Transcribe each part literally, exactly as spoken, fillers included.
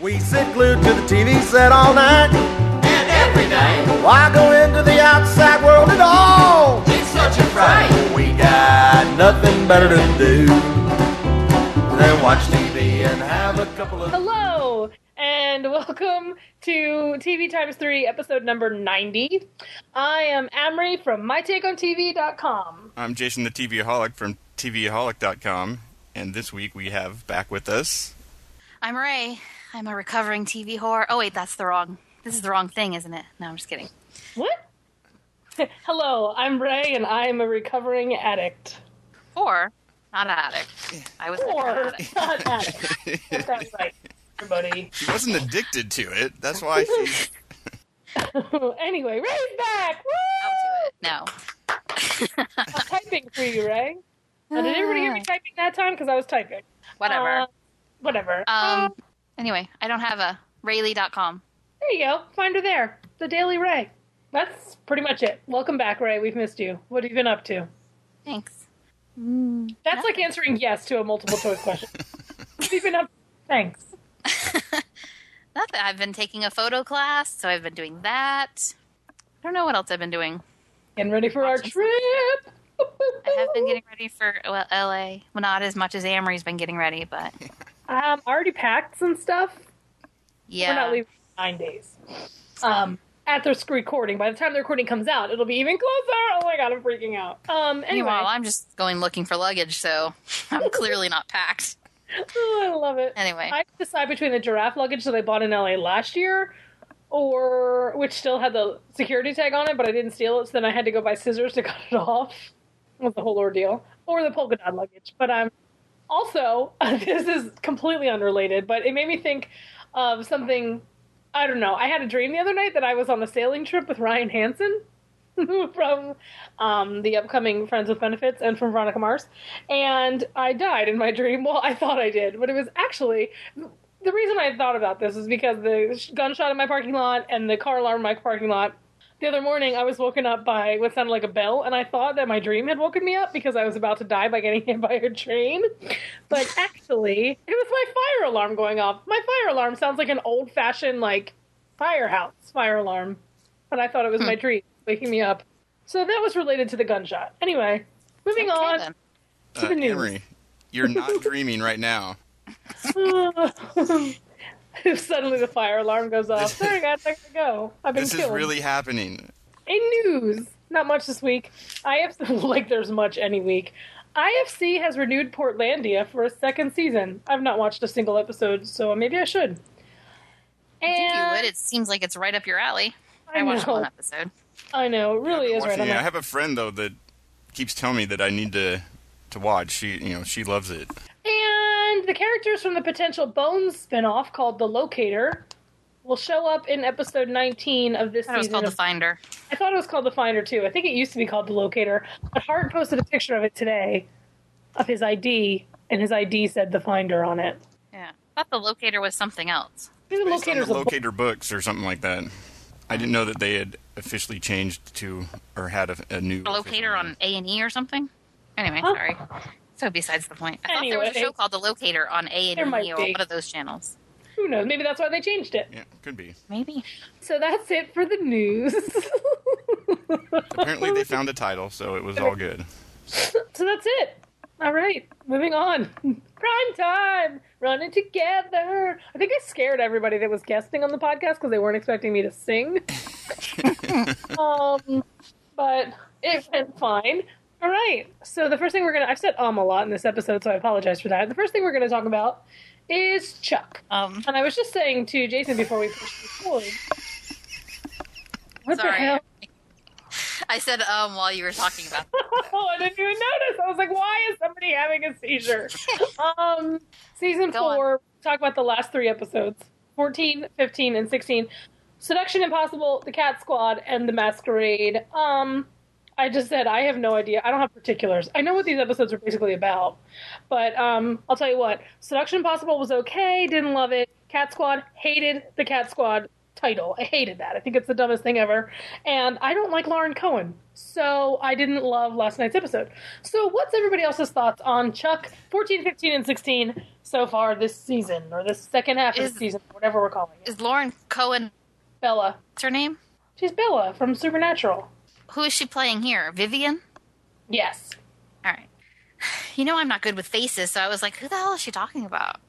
We sit glued to the T V set all night and every night. Why go into the outside world at all? It's such a fright. We got nothing better to do than watch T V and have a couple of... Hello, and welcome to T V Times three, episode number ninety. I am Amory from my take on T V dot com. I'm Jason the TVaholic from T V aholic dot com, and this week we have back with us... I'm Ray. I'm a recovering T V whore. Oh, wait, that's the wrong... This is the wrong thing, isn't it? No, I'm just kidding. What? Hello, I'm Ray, and I am a recovering addict. Or, not addict. I was Or, never an addict. not addict. Get that right, everybody. She wasn't addicted to it. That's why she... Anyway, Ray's back! Woo! Out to it. No. I'm typing for you, Ray. Now, did everybody hear me typing that time? Because I was typing. Whatever. Uh, whatever. um. Anyway, I don't have a Rayleigh dot com. There you go. Find her there. The Daily Ray. That's pretty much it. Welcome back, Ray. We've missed you. What have you been up to? Thanks. Mm, That's like answering yes to a multiple choice question. What have you been up to? Thanks. Nothing. I've been taking a photo class, so I've been doing that. I don't know what else I've been doing. Getting ready for our trip. I have been getting ready for well, L A. Well, not as much as Amory's been getting ready, but... Um, already packed some stuff. Yeah. We're not leaving for nine days. Um, at this recording. By the time the recording comes out, it'll be even closer. Oh my god, I'm freaking out. Um, anyway. Meanwhile, I'm just going looking for luggage, so I'm clearly not packed. Oh, I love it. Anyway. I decide between the giraffe luggage that I bought in L A last year, or which still had the security tag on it, but I didn't steal it, so then I had to go buy scissors to cut it off. It was the whole ordeal. Or the polka dot luggage. But I'm um, also, this is completely unrelated, but it made me think of something, I don't know. I had a dream the other night that I was on a sailing trip with Ryan Hansen from um, the upcoming Friends with Benefits and from Veronica Mars, and I died in my dream. Well, I thought I did, but it was actually... The reason I thought about this is because the gunshot in my parking lot and the car alarm in my parking lot. The other morning, I was woken up by what sounded like a bell, and I thought that my dream had woken me up because I was about to die by getting hit by a train. But actually, it was my fire alarm going off. My fire alarm sounds like an old-fashioned, like, firehouse fire alarm. But I thought it was hmm. my dream waking me up. So that was related to the gunshot. Anyway, moving okay, on then. to uh, the news. Amory, you're not dreaming right now. Suddenly the fire alarm goes off. Sorry guys, I gotta go. I've been This killed. is really happening. In news, not much this week. I F C, like there's much any week. I F C has renewed Portlandia for a second season. I've not watched a single episode, so maybe I should. I think you And- would. It seems like it's right up your alley. I I, watched know. one episode. I know, it really is right Watching on it. I my... have a friend, though, that keeps telling me that I need to, to watch. She, you know, she loves it. And the characters from the potential Bones spinoff called The Locator will show up in episode nineteen of this I thought it was season. called of- The Finder. I thought it was called The Finder, too. I think it used to be called The Locator. But Hart posted a picture of it today, of his I D, and his I D said The Finder on it. Yeah. I thought The Locator was something else. Maybe The Based on Locator's the a book. Locator books or something like that. I didn't know that they had officially changed to, or had a, a new... The Locator official- on A and E or something? Anyway, Huh? sorry. So besides the point. I thought there was a Anyway. show called The Locator on A There and might E or be. one of those channels. Who knows? Maybe that's why they changed it. Yeah, could be. Maybe. So that's it for the news. Apparently they found a title, so it was all good. So that's it. All right, moving on. Prime time, running together. I think I scared everybody that was guesting on the podcast because they weren't expecting me to sing. um, but it went fine. All right. So the first thing we're gonna I've said um a lot in this episode, so I apologize for that. The first thing we're gonna talk about is Chuck. Um, And I was just saying to Jason before we pushed record. What sorry. the hell? I said um while you were talking about Oh, I didn't even notice. I was like, why is somebody having a seizure? um, season Go four, talk about the last three episodes. fourteen, fifteen, and sixteen. Seduction Impossible, The Cat Squad, and The Masquerade. Um, I just said I have no idea. I don't have particulars. I know what these episodes are basically about. But um, I'll tell you what. Seduction Impossible was okay. Didn't love it. Cat Squad, hated The Cat Squad. title. I hated that. I think it's the dumbest thing ever. And I don't like Lauren Cohen. So I didn't love last night's episode. So what's everybody else's thoughts on Chuck fourteen, fifteen, and sixteen so far this season, or this second half Is- of the season, whatever we're calling it? Is Lauren Cohen, Bella. what's her name? She's Bella from Supernatural. Who is she playing here? Vivian? Yes. All right. You know I'm not good with faces, so I was like, who the hell is she talking about?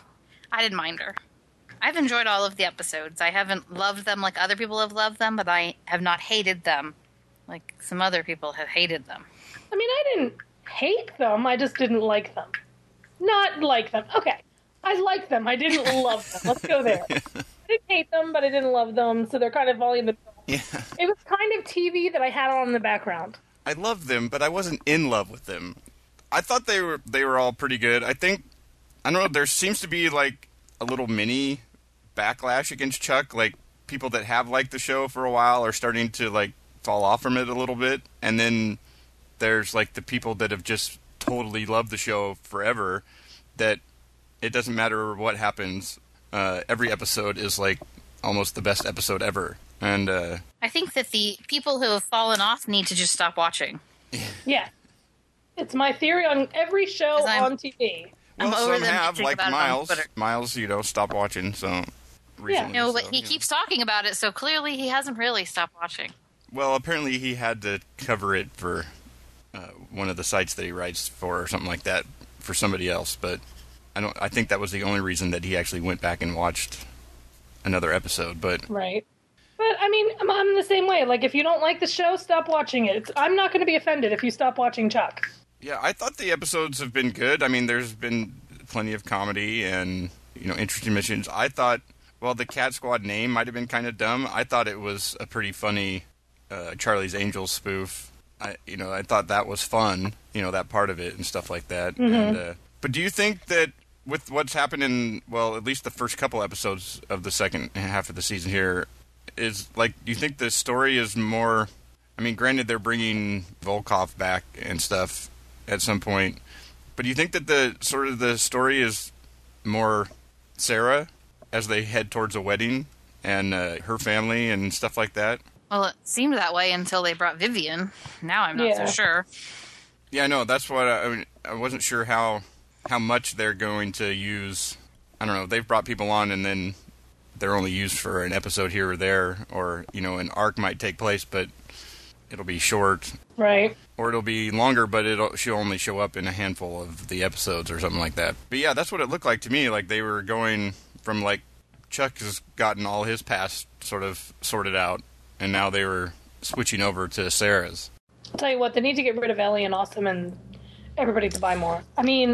I didn't mind her. I've enjoyed all of the episodes. I haven't loved them like other people have loved them, but I have not hated them like some other people have hated them. I mean, I didn't hate them. I just didn't like them. Not like them. Okay. I like them. I didn't love them. Let's go there. I didn't hate them, but I didn't love them, so they're kind of all in the middle. Yeah. It was kind of T V that I had on in the background. I loved them, but I wasn't in love with them. I thought they were they were all pretty good. I think I don't know. There seems to be like a little mini backlash against Chuck. Like people that have liked the show for a while are starting to like fall off from it a little bit, and then there's like the people that have just totally loved the show forever. That it doesn't matter what happens. Uh, every episode is like almost the best episode ever, and uh, I think that the people who have fallen off need to just stop watching. Yeah. It's my theory on every show 'Cause I'm- on T V. I'm well, over some them have bitching like about it on Miles. Twitter. Miles, you know, stopped watching. So recently, No, but so, he you know. keeps talking about it, so clearly he hasn't really stopped watching. Well, apparently he had to cover it for uh, one of the sites that he writes for, or something like that, for somebody else. But I don't. I think that was the only reason that he actually went back and watched another episode. But Right. But, I mean, I'm, I'm the same way. Like, if you don't like the show, stop watching it. It's, I'm not going to be offended if you stop watching Chuck. yeah, I thought the episodes have been good. I mean, there's been plenty of comedy and you know interesting missions. I thought, well, the Cat Squad name might have been kind of dumb. I thought it was a pretty funny uh, Charlie's Angels spoof. I, you know, I thought that was fun. You know, that part of it and stuff like that. Mm-hmm. And, uh, but do you think that with what's happened in, well, at least the first couple episodes of the second half of the season here, is like, do you think the story is more? I mean, granted, they're bringing Volkov back and stuff at some point, but do you think that the sort of the story is more Sarah as they head towards a wedding and uh, her family and stuff like that? Well, it seemed that way until they brought Vivian. Now I'm not Yeah. so sure. Yeah, I know. That's what I, I, mean, I wasn't sure how how much they're going to use. I don't know. They've brought people on and then they're only used for an episode here or there, or you know, an arc might take place, but it'll be short, Right. or it'll be longer, but it'll she'll only show up in a handful of the episodes or something like that. But yeah, that's what it looked like to me. Like they were going from like Chuck has gotten all his past sort of sorted out, and now they were switching over to Sarah's. I'll tell you what, they need to get rid of Ellie and Awesome and everybody to buy more. I mean,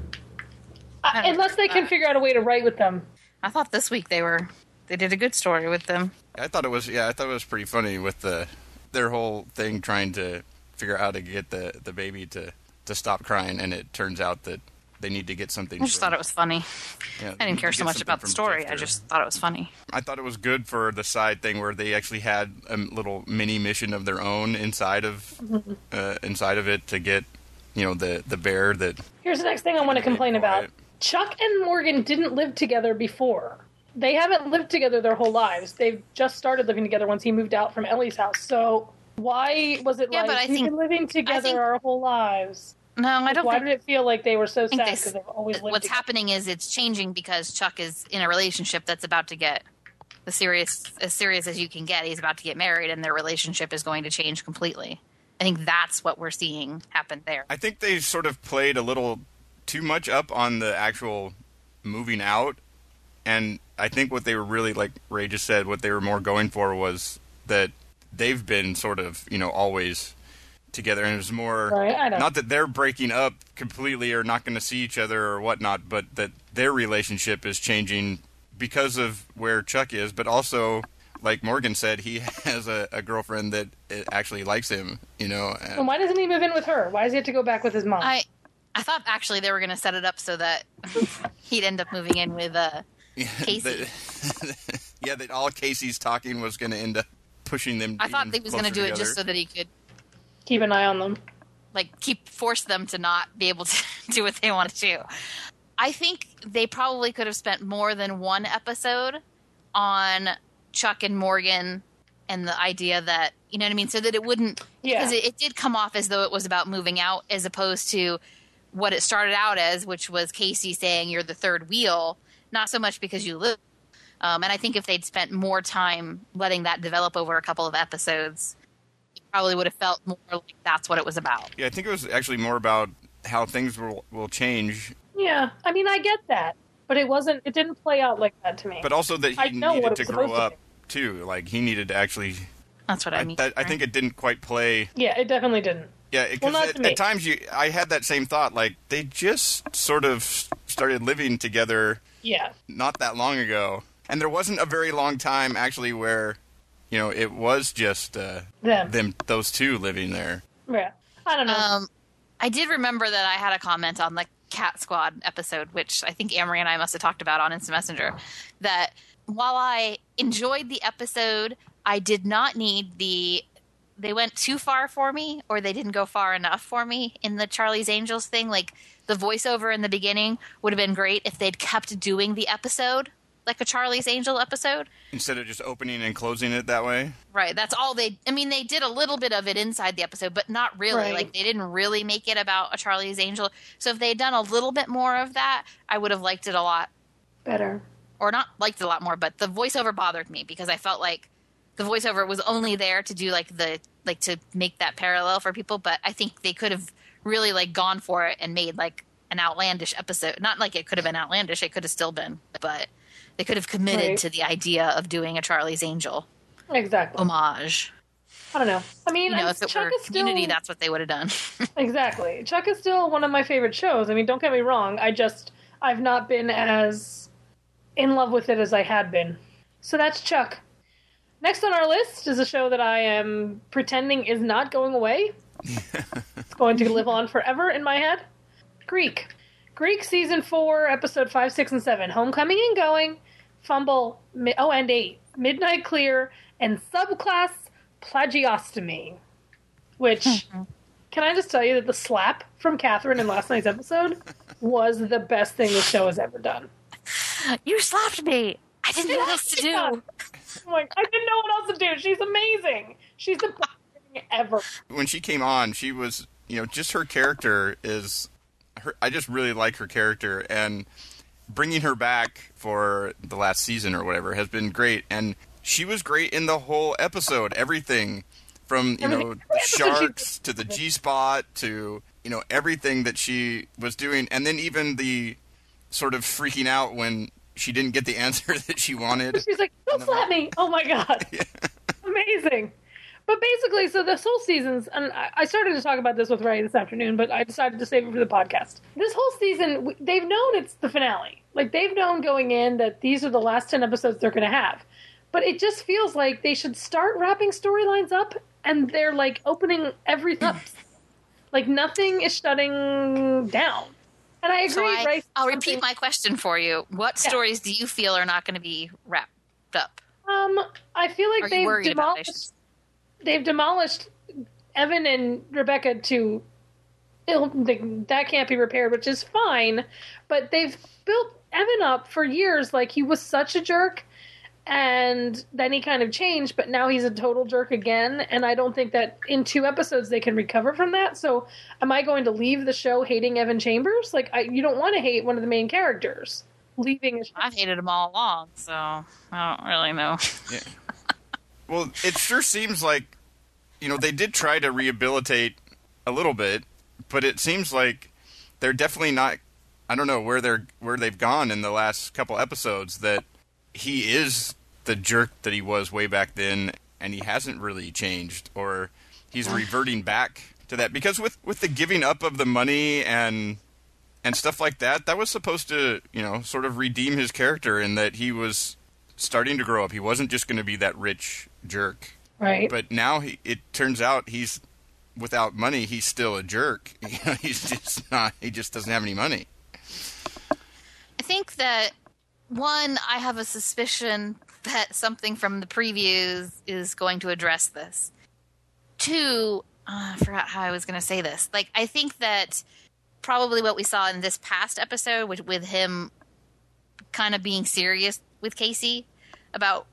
I I, don't unless they know. can figure out a way to write with them. I thought this week they were they did a good story with them. I thought it was yeah, I thought it was pretty funny with the their whole thing trying to figure out how to get the, the baby to, to stop crying, and it turns out that they need to get something. I just from- thought it was funny. yeah, I didn't care so get much something about the from story. Jeff I there. just thought it was funny. I thought it was good for the side thing where they actually had a little mini mission of their own inside of uh, inside of it to get you know the the bear that Here's the next thing I want to complain about. Quiet. Chuck and Morgan didn't live together before. They haven't lived together their whole lives. They've just started living together once he moved out from Ellie's house. So why was it Yeah, like but I we've think- been living together think- our whole lives? No, I don't Why think did it feel like they were so think sad they- because they've always lived what's together? happening is it's changing because Chuck is in a relationship that's about to get the serious as serious as you can get. He's about to get married, and their relationship is going to change completely. I think that's what we're seeing happen there. I think they sort of played a little too much up on the actual moving out, and I think what they were really, like Ray just said, what they were more going for was that they've been sort of, you know, always together, and it was more, Right, I know. not that they're breaking up completely or not going to see each other or whatnot, but that their relationship is changing because of where Chuck is, but also, like Morgan said, he has a, a girlfriend that uh, actually likes him, you know. and- And why doesn't he move in with her? Why does he have to go back with his mom? I I thought actually they were going to set it up so that he'd end up moving in with uh, Yeah, Casey. that- yeah, that all Casey's talking was going to end up pushing them. I thought even he was going to closer do it together. just so that he could Keep an eye on them. like keep force them to not be able to do what they want to do. I think they probably could have spent more than one episode on Chuck and Morgan and the idea that, you know what I mean? So that it wouldn't, Yeah. because it, it did come off as though it was about moving out as opposed to what it started out as, which was Casey saying you're the third wheel, not so much because you live. Um, and I think if they'd spent more time letting that develop over a couple of episodes, it probably would have felt more like that's what it was about. Yeah, I think it was actually more about how things will will change, Yeah, I mean, I get that, but it wasn't. It didn't play out like that to me. but also that I he know what needed it to was grow supposed to up too. Like he needed to actually. That's what I, I, mean. that, I think it didn't quite play. Yeah, it definitely didn't. Yeah, because Well, not at, to me. at times you, I had that same thought. Like they just sort of started living together Yeah, not that long ago, and there wasn't a very long time actually where, you know, it was just uh, them. them, those two living there. Yeah, I don't know. Um, I did remember that I had a comment on the Cat Squad episode, which I think Amory and I must have talked about on Instant Messenger, that while I enjoyed the episode, I did not need the they went too far for me, or they didn't go far enough for me in the Charlie's Angels thing. Like the voiceover in the beginning would have been great if they'd kept doing the episode like a Charlie's Angel episode. Instead of just opening and closing it that way. Right. That's all they, I mean, they did a little bit of it inside the episode, but not really. Right. Like they didn't really make it about a Charlie's Angel. So if they had done a little bit more of that, I would have liked it a lot. Better. Or not liked it a lot more, but the voiceover bothered me because I felt like the voiceover was only there to do like the, like to make that parallel for people. But I think they could have really like gone for it and made like an outlandish episode. Not like it could have been outlandish. It could have still been, but they could have committed Right. to the idea of doing a Charlie's Angel Exactly. homage. I don't know. I mean, You know, I'm- if it Chuck were is still Community, that's what they would have done. exactly. Chuck is still one of my favorite shows. I mean, don't get me wrong. I just I've not been as in love with it as I had been. So that's Chuck. Next on our list is a show that I am pretending is not going away. It's going to live on forever in my head. Greek. Greek season four, episode five, six, and seven. Homecoming and Going, Fumble, mi- oh, and eight. Midnight Clear, and Subclass Plagiostomy. Which, can I just tell you that the slap from Catherine in last night's episode was the best thing the show has ever done. You slapped me. I didn't know what else to Yeah. do. I'm like, I didn't know what else to do. She's amazing. She's the best thing ever. When she came on, she was, you know, just her character is, her, I just really like her character, and bringing her back for the last season or whatever has been great, and she was great in the whole episode. Everything from, you know, Everything- the every episode sharks to the G-spot to, you know, everything that she was doing, and then even the sort of freaking out when she didn't get the answer that she wanted. She's like, don't slap me. Oh my God. Amazing. But basically, so this whole season's, and I I started to talk about this with Ray this afternoon, but I decided to save it for the podcast. This whole season, w- they've known it's the finale. Like, they've known going in that these are the last ten episodes they're going to have. But it just feels like they should start wrapping storylines up, and they're, like, opening everything up. Like, nothing is shutting down. And I agree, So I, right? I'll Something- repeat my question for you. What Yeah. stories do you feel are not going to be wrapped up? Um, I feel like Are you they've worried about it? demolished. They've demolished Evan and Rebecca to ill. That can't be repaired, which is fine. But they've built Evan up for years, like he was such a jerk, and then he kind of changed, but now he's a total jerk again. And I don't think that in two episodes they can recover from that. So, am I going to leave the show hating Evan Chambers? Like, I, you don't want to hate one of the main characters. Leaving a show. I've hated them all along, so I don't really know. Yeah. Well, it sure seems like, you know, they did try to rehabilitate a little bit, but it seems like they're definitely not. I don't know where they're where they've gone in the last couple episodes. That he is the jerk that he was way back then, and he hasn't really changed, or he's reverting back to that. Because with with the giving up of the money and and stuff like that, that was supposed to, you know, sort of redeem his character in that he was starting to grow up. He wasn't just going to be that rich jerk. Right. But now he, it turns out he's without money. He's still a jerk. You know, he's just not. He just doesn't have any money. I think that, one, I have a suspicion that something from the previews is going to address this. Two, uh, I forgot how I was going to say this. Like, I think that probably what we saw in this past episode with, with him kind of being serious with Casey about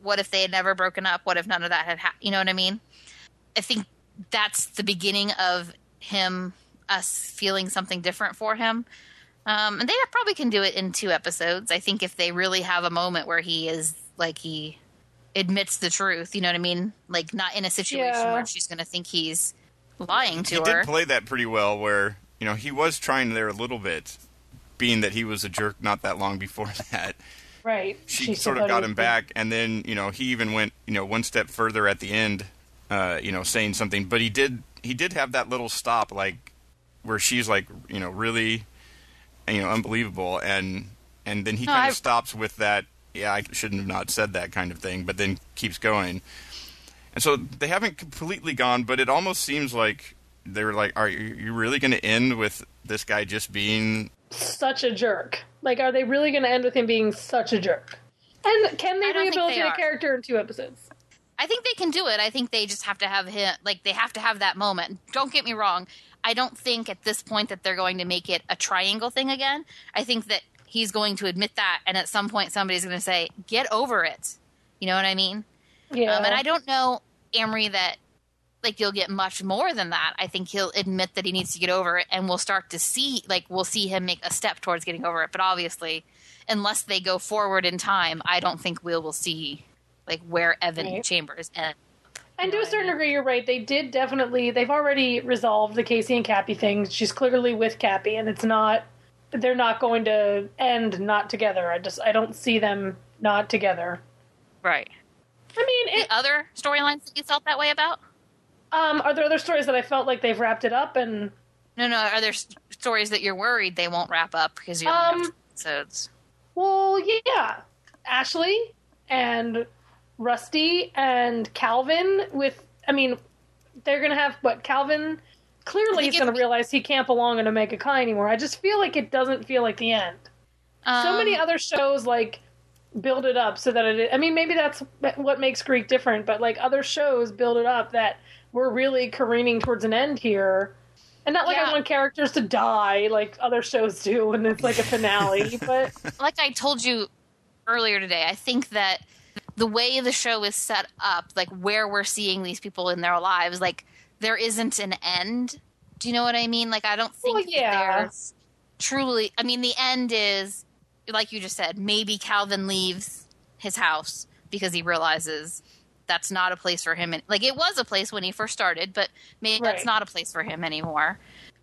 what if they had never broken up? What if none of that had happened? You know what I mean? I think that's the beginning of him, us feeling something different for him. Um, and they probably can do it in two episodes. I think if they really have a moment where he is like, he admits the truth, you know what I mean? Like, not in a situation Yeah. where she's going to think he's lying to He her. did play that pretty well where, you know, he was trying there a little bit, being that he was a jerk not that long before that. Right. She, She sort thought of he got was him good. back, and then, you know, he even went, you know, one step further at the end, uh, you know, saying something. But he did he did have that little stop, like, where she's like, you know, really, you know, unbelievable, and and then he No, kind I- of stops with that, yeah, I shouldn't have not said that kind of thing, but then keeps going. And so they haven't completely gone, but it almost seems like they were like, are you, you really going to end with this guy just being... Such a jerk. Like, are they really going to end with him being such a jerk? And can they I don't think rehabilitate they a are. character in two episodes? I think they can do it. I think they just have to have him, like, they have to have that moment. Don't get me wrong. I don't think at this point that they're going to make it a triangle thing again. I think that he's going to admit that, and at some point somebody's going to say, get over it. You know what I mean? Yeah. Um, and I don't know, Amory, that, like, you'll get much more than that. I think he'll admit that he needs to get over it, and we'll start to see, like, we'll see him make a step towards getting over it. But obviously, unless they go forward in time, I don't think we'll will see, like, where Evan Right. Chambers ends. And to know a what I certain mean? degree, you're right. They did definitely, they've already resolved the Casey and Cappy thing. She's clearly with Cappy, and it's not, they're not going to end not together. I just, I don't see them not together. Right. I mean, it, The other storylines that you felt that way about? um, are there other stories that I felt like they've wrapped it up and, No, no. Are there s- stories that you're worried they won't wrap up because you only Um, have two episodes? well, yeah. Ashley and Rusty and Calvin with, I mean, they're going to have, what, Calvin clearly think is going if- to realize he can't belong in Omega Chi anymore. I just feel like it doesn't feel like the end. so Um, many other shows, like, build it up so that it, I mean, maybe that's what makes Greek different, but, like, other shows build it up that we're really careening towards an end here. And not like Yeah. I want characters to die like other shows do and it's like a finale, but like I told you earlier today, I think that the way the show is set up, like where we're seeing these people in their lives, like there isn't an end. Do you know what I mean? Like I don't think Well, yeah. that there's truly. I mean, the end is like you just said. Maybe Calvin leaves his house because he realizes that's not a place for him. And like it was a place when he first started, but maybe Right. that's not a place for him anymore.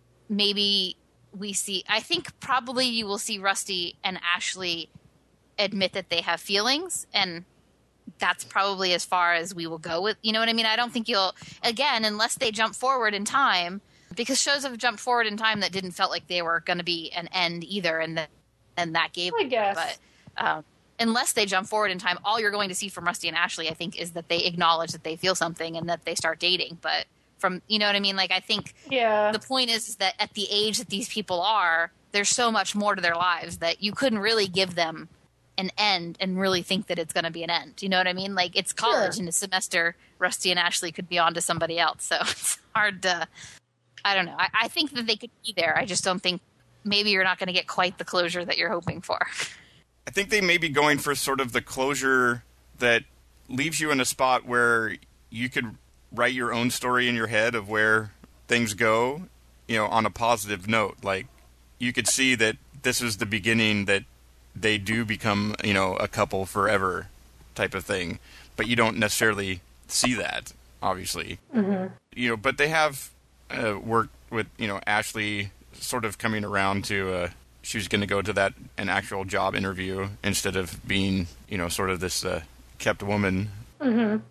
Maybe we see. I think probably you will see Rusty and Ashley admit that they have feelings, and that's probably as far as we will go with. You know what I mean? I don't think you'll again unless they jump forward in time, because shows have jumped forward in time that didn't felt like they were going to be an end either, and that and that gave. I guess. But um, unless they jump forward in time, all you're going to see from Rusty and Ashley, I think, is that they acknowledge that they feel something and that they start dating. But from you know what I mean? Like I think yeah. the point is, is that at the age that these people are, there's so much more to their lives that you couldn't really give them an end and really think that it's going to be an end. You know what I mean? Like it's college Sure. in a semester. Rusty and Ashley could be on to somebody else. So it's hard to, I don't know. I, I think that they could be there. I just don't think maybe you're not going to get quite the closure that you're hoping for. I think they may be going for sort of the closure that leaves you in a spot where you could write your own story in your head of where things go, you know, on a positive note. Like, you could see that this is the beginning that they do become, you know, a couple forever type of thing. But you don't necessarily see that, obviously. Mm-hmm. You know, but they have uh, worked with, you know, Ashley sort of coming around to... Uh, she was going to go to that an actual job interview instead of being, you know, sort of this uh, kept woman. And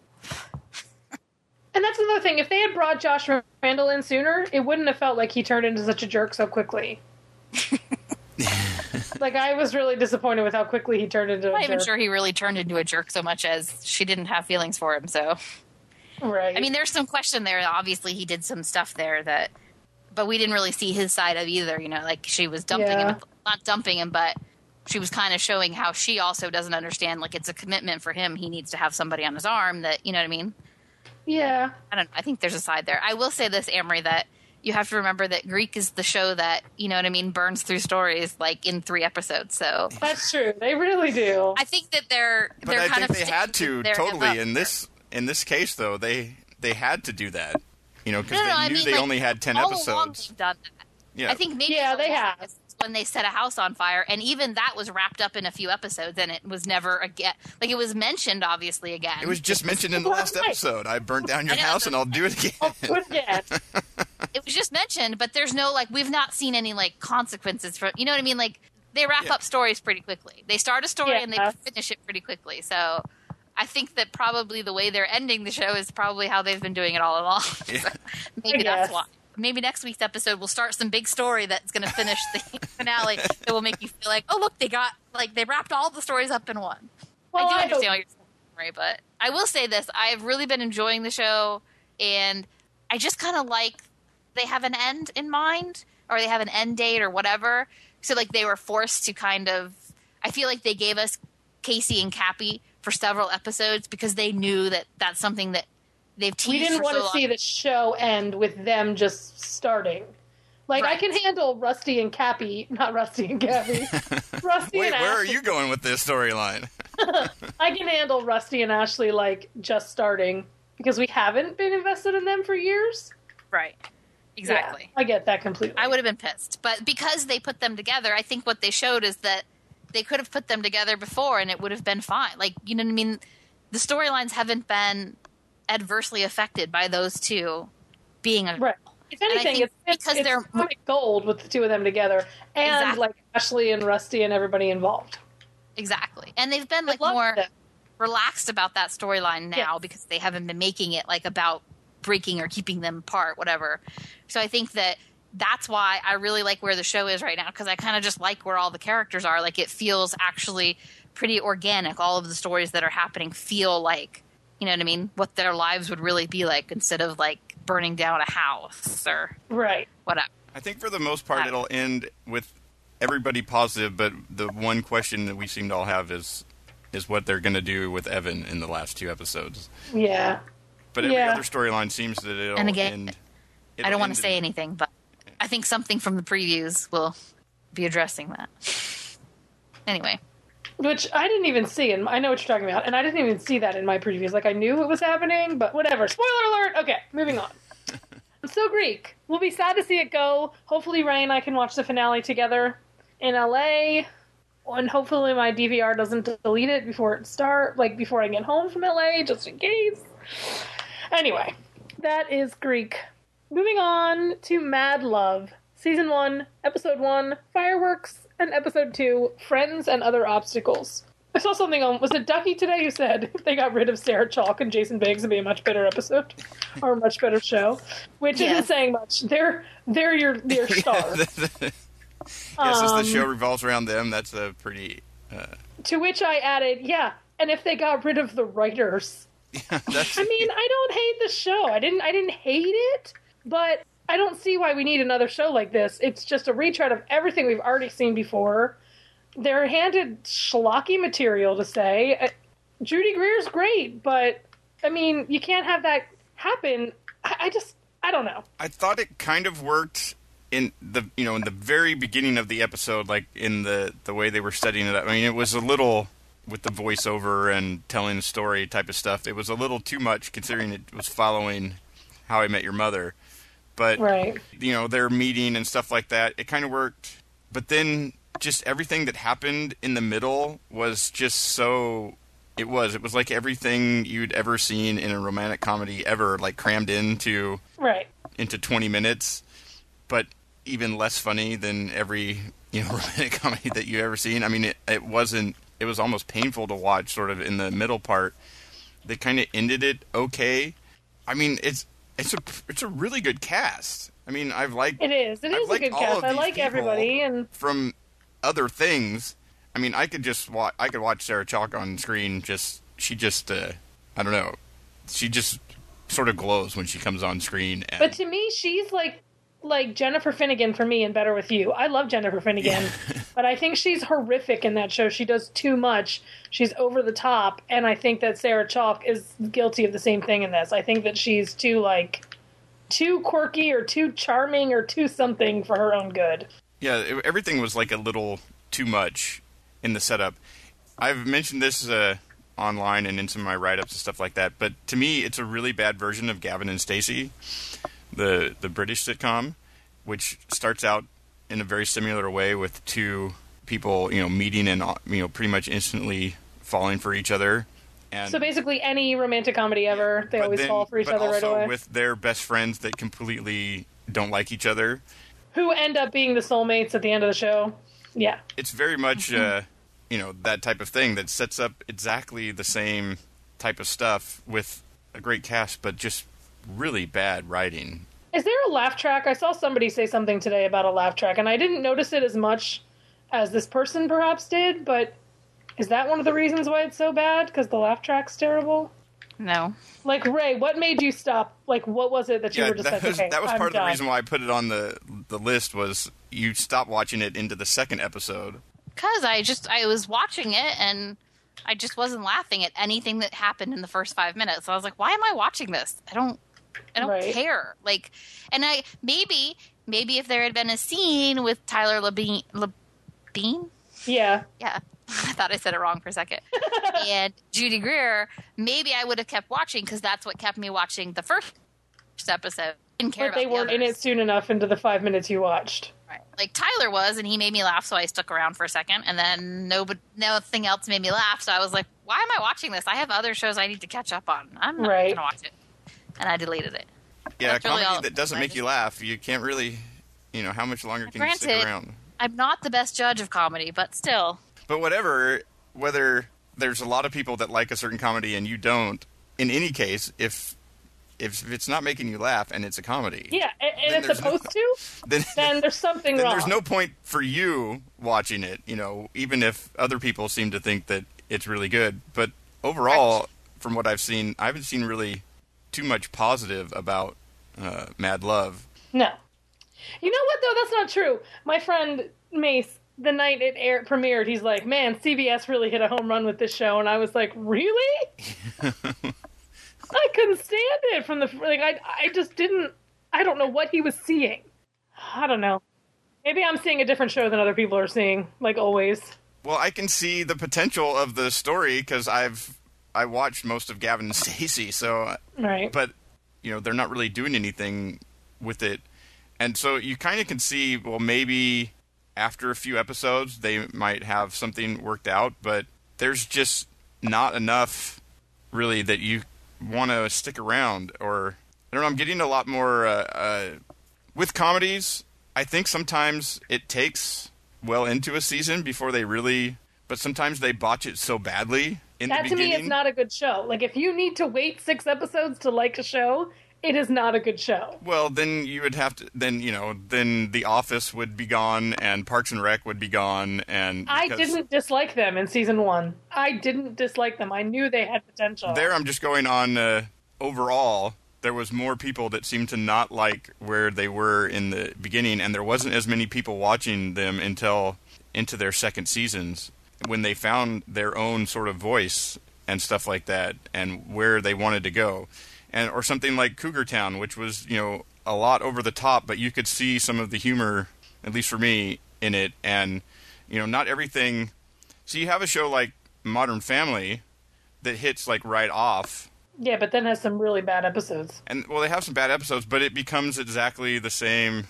that's another thing. If they had brought Josh Randall in sooner, it wouldn't have felt like he turned into such a jerk so quickly. Like, I was really disappointed with how quickly he turned into a I'm not jerk. even sure he really turned into a jerk so much as she didn't have feelings for him. So, Right. I mean, there's some question there. Obviously, he did some stuff there that, but we didn't really see his side of either. You know, like she was dumping Yeah. him, not dumping him, but she was kind of showing how she also doesn't understand. Like it's a commitment for him. He needs to have somebody on his arm that, you know what I mean? yeah. I don't know. I think there's a side there. I will say this, Amory, that you have to remember that Greek is the show that, you know what I mean, burns through stories like in three episodes. So That's true. They really do. I think that they're But they're I kind think of they had to their totally M O. in this in this case though. They they had to do that, you know, because No, no, they I knew mean, they like, only had ten all episodes. along they've done that. Yeah, I think maybe Yeah, the they longest have. is when they set a house on fire, and even that was wrapped up in a few episodes, and it was never again. Like it was mentioned, obviously, again. it was just mentioned in the last Right. episode. I burnt down your I know, house, but- and I'll do it again. Do it again. It was just mentioned, but there's no like we've not seen any like consequences for you know what I mean. Like they wrap Yeah. up stories pretty quickly. They start a story Yeah. and they finish it pretty quickly. So I think that probably the way they're ending the show is probably how they've been doing it all along. Yeah. So maybe I that's guess. why. Maybe next week's episode will start some big story that's going to finish the finale that will make you feel like, oh look, they got like they wrapped all the stories up in one. Well, I do I understand hope- what you're saying, Ray, but I will say this: I have really been enjoying the show, and I just kind of like they have an end in mind, or they have an end date, or whatever. So like they were forced to kind of. I feel like they gave us Casey and Cappy for several episodes because they knew that that's something that they've teased. We didn't for want so to long. see the show end with them just starting. Like, I Right. can handle Rusty and Cappy, not Rusty and Cappy. Rusty Wait, and where are Ashley. you going with this storyline? I can handle Rusty and Ashley, like, just starting because we haven't been invested in them for years. Right. Exactly. Yeah, I get that completely. I would have been pissed. But because they put them together, I think what they showed is that they could have put them together before and it would have been fine. Like, you know what I mean? The storylines haven't been adversely affected by those two being a Right. If And I anything, think it's, it's, because it's they're- comic gold with the two of them together, and Exactly. like Ashley and Rusty and everybody involved. Exactly. And they've been like love more that. relaxed about that storyline now Yes. because they haven't been making it like about breaking or keeping them apart, whatever. So I think that that's why I really like where the show is right now because I kind of just like where all the characters are. Like it feels actually pretty organic. All of the stories that are happening feel like, you know what I mean, what their lives would really be like instead of like burning down a house or Right. whatever. I think for the most part it'll end with everybody positive, but the one question that we seem to all have is is what they're going to do with Evan in the last two episodes. Yeah. But every Yeah. other storyline seems that it'll And again, end. I it'll don't want end to say in- anything, but I think something from the previews will be addressing that. Anyway. Which I didn't even see, and I know what you're talking about, and I didn't even see that in my previews. Like, I knew it was happening, but whatever. Spoiler alert! Okay, moving on. So, Greek. We'll be sad to see it go. Hopefully, Ray and I can watch the finale together in L A, and hopefully my D V R doesn't delete it before it start, like, before I get home from L A, just in case. Anyway, that is Greek. Moving on to Mad Love. Season one, Episode one, Fireworks, and Episode two, Friends and Other Obstacles. I saw something on, was it Ducky today who said if they got rid of Sarah Chalk and Jason Biggs, it'd be a much better episode, or a much better show, which Yeah. isn't saying much. They're, they're your, your star. Yeah, since Um, the show revolves around them, that's a pretty. Uh, To which I added, yeah, and if they got rid of the writers. that's, I mean, I don't hate the show. I didn't I didn't hate it, but I don't see why we need another show like this. It's just a retread of everything we've already seen before. They're handed schlocky material to say. Uh, Judy Greer's great, but I mean, you can't have that happen. I, I just I don't know. I thought it kind of worked in the you know in the very beginning of the episode, like in the the way they were setting it up. I mean, it was a little with the voiceover and telling the story type of stuff. It was a little too much considering it was following How I Met Your Mother. But Right. you know, their meeting and stuff like that, it kind of worked. But then just everything that happened in the middle was just so. It was. It was like everything you'd ever seen in a romantic comedy ever, like crammed into Right. into twenty minutes, but even less funny than every you know romantic comedy that you've ever seen. I mean, it, it wasn't. It was almost painful to watch. Sort of in the middle part, they kind of ended it okay. I mean, it's it's a it's a really good cast. I mean, I've liked It is. It I've is a liked good all cast. of I these like people everybody, and from other things. I mean, I could just watch. I could watch Sarah Chalk on screen. Just she just uh, I don't know. She just sort of glows when she comes on screen. And, but to me, she's like like Jennifer Finnegan for me in Better With You. I love Jennifer Finnegan, but I think she's horrific in that show. She does too much. She's over the top, and I think that Sarah Chalk is guilty of the same thing in this. I think that she's too like too quirky or too charming or too something for her own good. Yeah, it, everything was like a little too much in the setup. I've mentioned this uh, online and in some of my write-ups and stuff like that, but to me, it's a really bad version of Gavin and Stacey, the the British sitcom, which starts out in a very similar way with two people, you know, meeting and, you know, pretty much instantly falling for each other. And, so basically any romantic comedy ever, they always then, fall for each but other right also away. with their best friends that completely don't like each other. Who end up being the soulmates at the end of the show. Yeah. It's very much, uh, you know, that type of thing that sets up exactly the same type of stuff with a great cast, but just really bad writing. Is there a laugh track? I saw somebody say something today about a laugh track, and I didn't notice it as much as this person perhaps did, but is that one of the reasons why it's so bad? Because the laugh track's terrible? No. Like, Ray, what made you stop? Like, what was it that you Yeah, were just that like, was, okay, that was I'm part of done. the reason why I put it on the the list was you stopped watching it into the second episode. Because I just, I was watching it and I just wasn't laughing at anything that happened in the first five minutes. So I was like, why am I watching this? I don't, I don't Right. care. Like, and I, maybe, maybe if there had been a scene with Tyler Labine, Labine? Yeah. Yeah. I thought I said it wrong for a second. And Judy Greer, maybe I would have kept watching because that's what kept me watching the first episode. Didn't care But they about the weren't in others. it soon enough into the five minutes you watched. Right. Like Tyler was, and he made me laugh, so I stuck around for a second, and then nobody, nothing else made me laugh, so I was like, why am I watching this? I have other shows I need to catch up on. I'm not Right. going to watch it. And I deleted it. Yeah, That's really comedy all- that doesn't I make just- you laugh, you can't really, you know, how much longer can you stick Granted, around? I'm not the best judge of comedy, but still. But whatever, whether there's a lot of people that like a certain comedy and you don't, in any case, if if it's not making you laugh and it's a comedy, Yeah, and, and Then it's there's no- supposed to, then, then there's something then wrong. there's no point for you watching it, you know, even if other people seem to think that it's really good. But overall, from what I've seen, I haven't seen really too much positive about uh, Mad Love. No. You know what, though? That's not true. My friend Mace, the night it air- premiered, he's like, man, C B S really hit a home run with this show. And I was like, really? I couldn't stand it from the... Like, I, I just didn't... I don't know what he was seeing. I don't know. Maybe I'm seeing a different show than other people are seeing, like always. Well, I can see the potential of the story because I've I watched most of Gavin and Stacey, so Right. but you know they're not really doing anything with it, and so you kind of can see, well, maybe after a few episodes they might have something worked out, but there's just not enough really that you want to stick around. Or I don't know, I'm getting a lot more uh, uh, with comedies. I think sometimes it takes well into a season before they really, but sometimes they botch it so badly in That the to beginning. me is not a good show. Like, if you need to wait six episodes to like a show, it is not a good show. Well, then you would have to, then, you know, then The Office would be gone and Parks and Rec would be gone. And I because didn't dislike them in season one. I didn't dislike them. I knew they had potential. There I'm just going on uh, overall. There was more people that seemed to not like where they were in the beginning, and there wasn't as many people watching them until into their second seasons when they found their own sort of voice and stuff like that and where they wanted to go. And or something like Cougar Town, which was, you know, a lot over the top, but you could see some of the humor, at least for me, in it. And, you know, not everything. So you have a show like Modern Family that hits like right off. Yeah, but then has some really bad episodes. And, well, they have some bad episodes, but it becomes exactly the same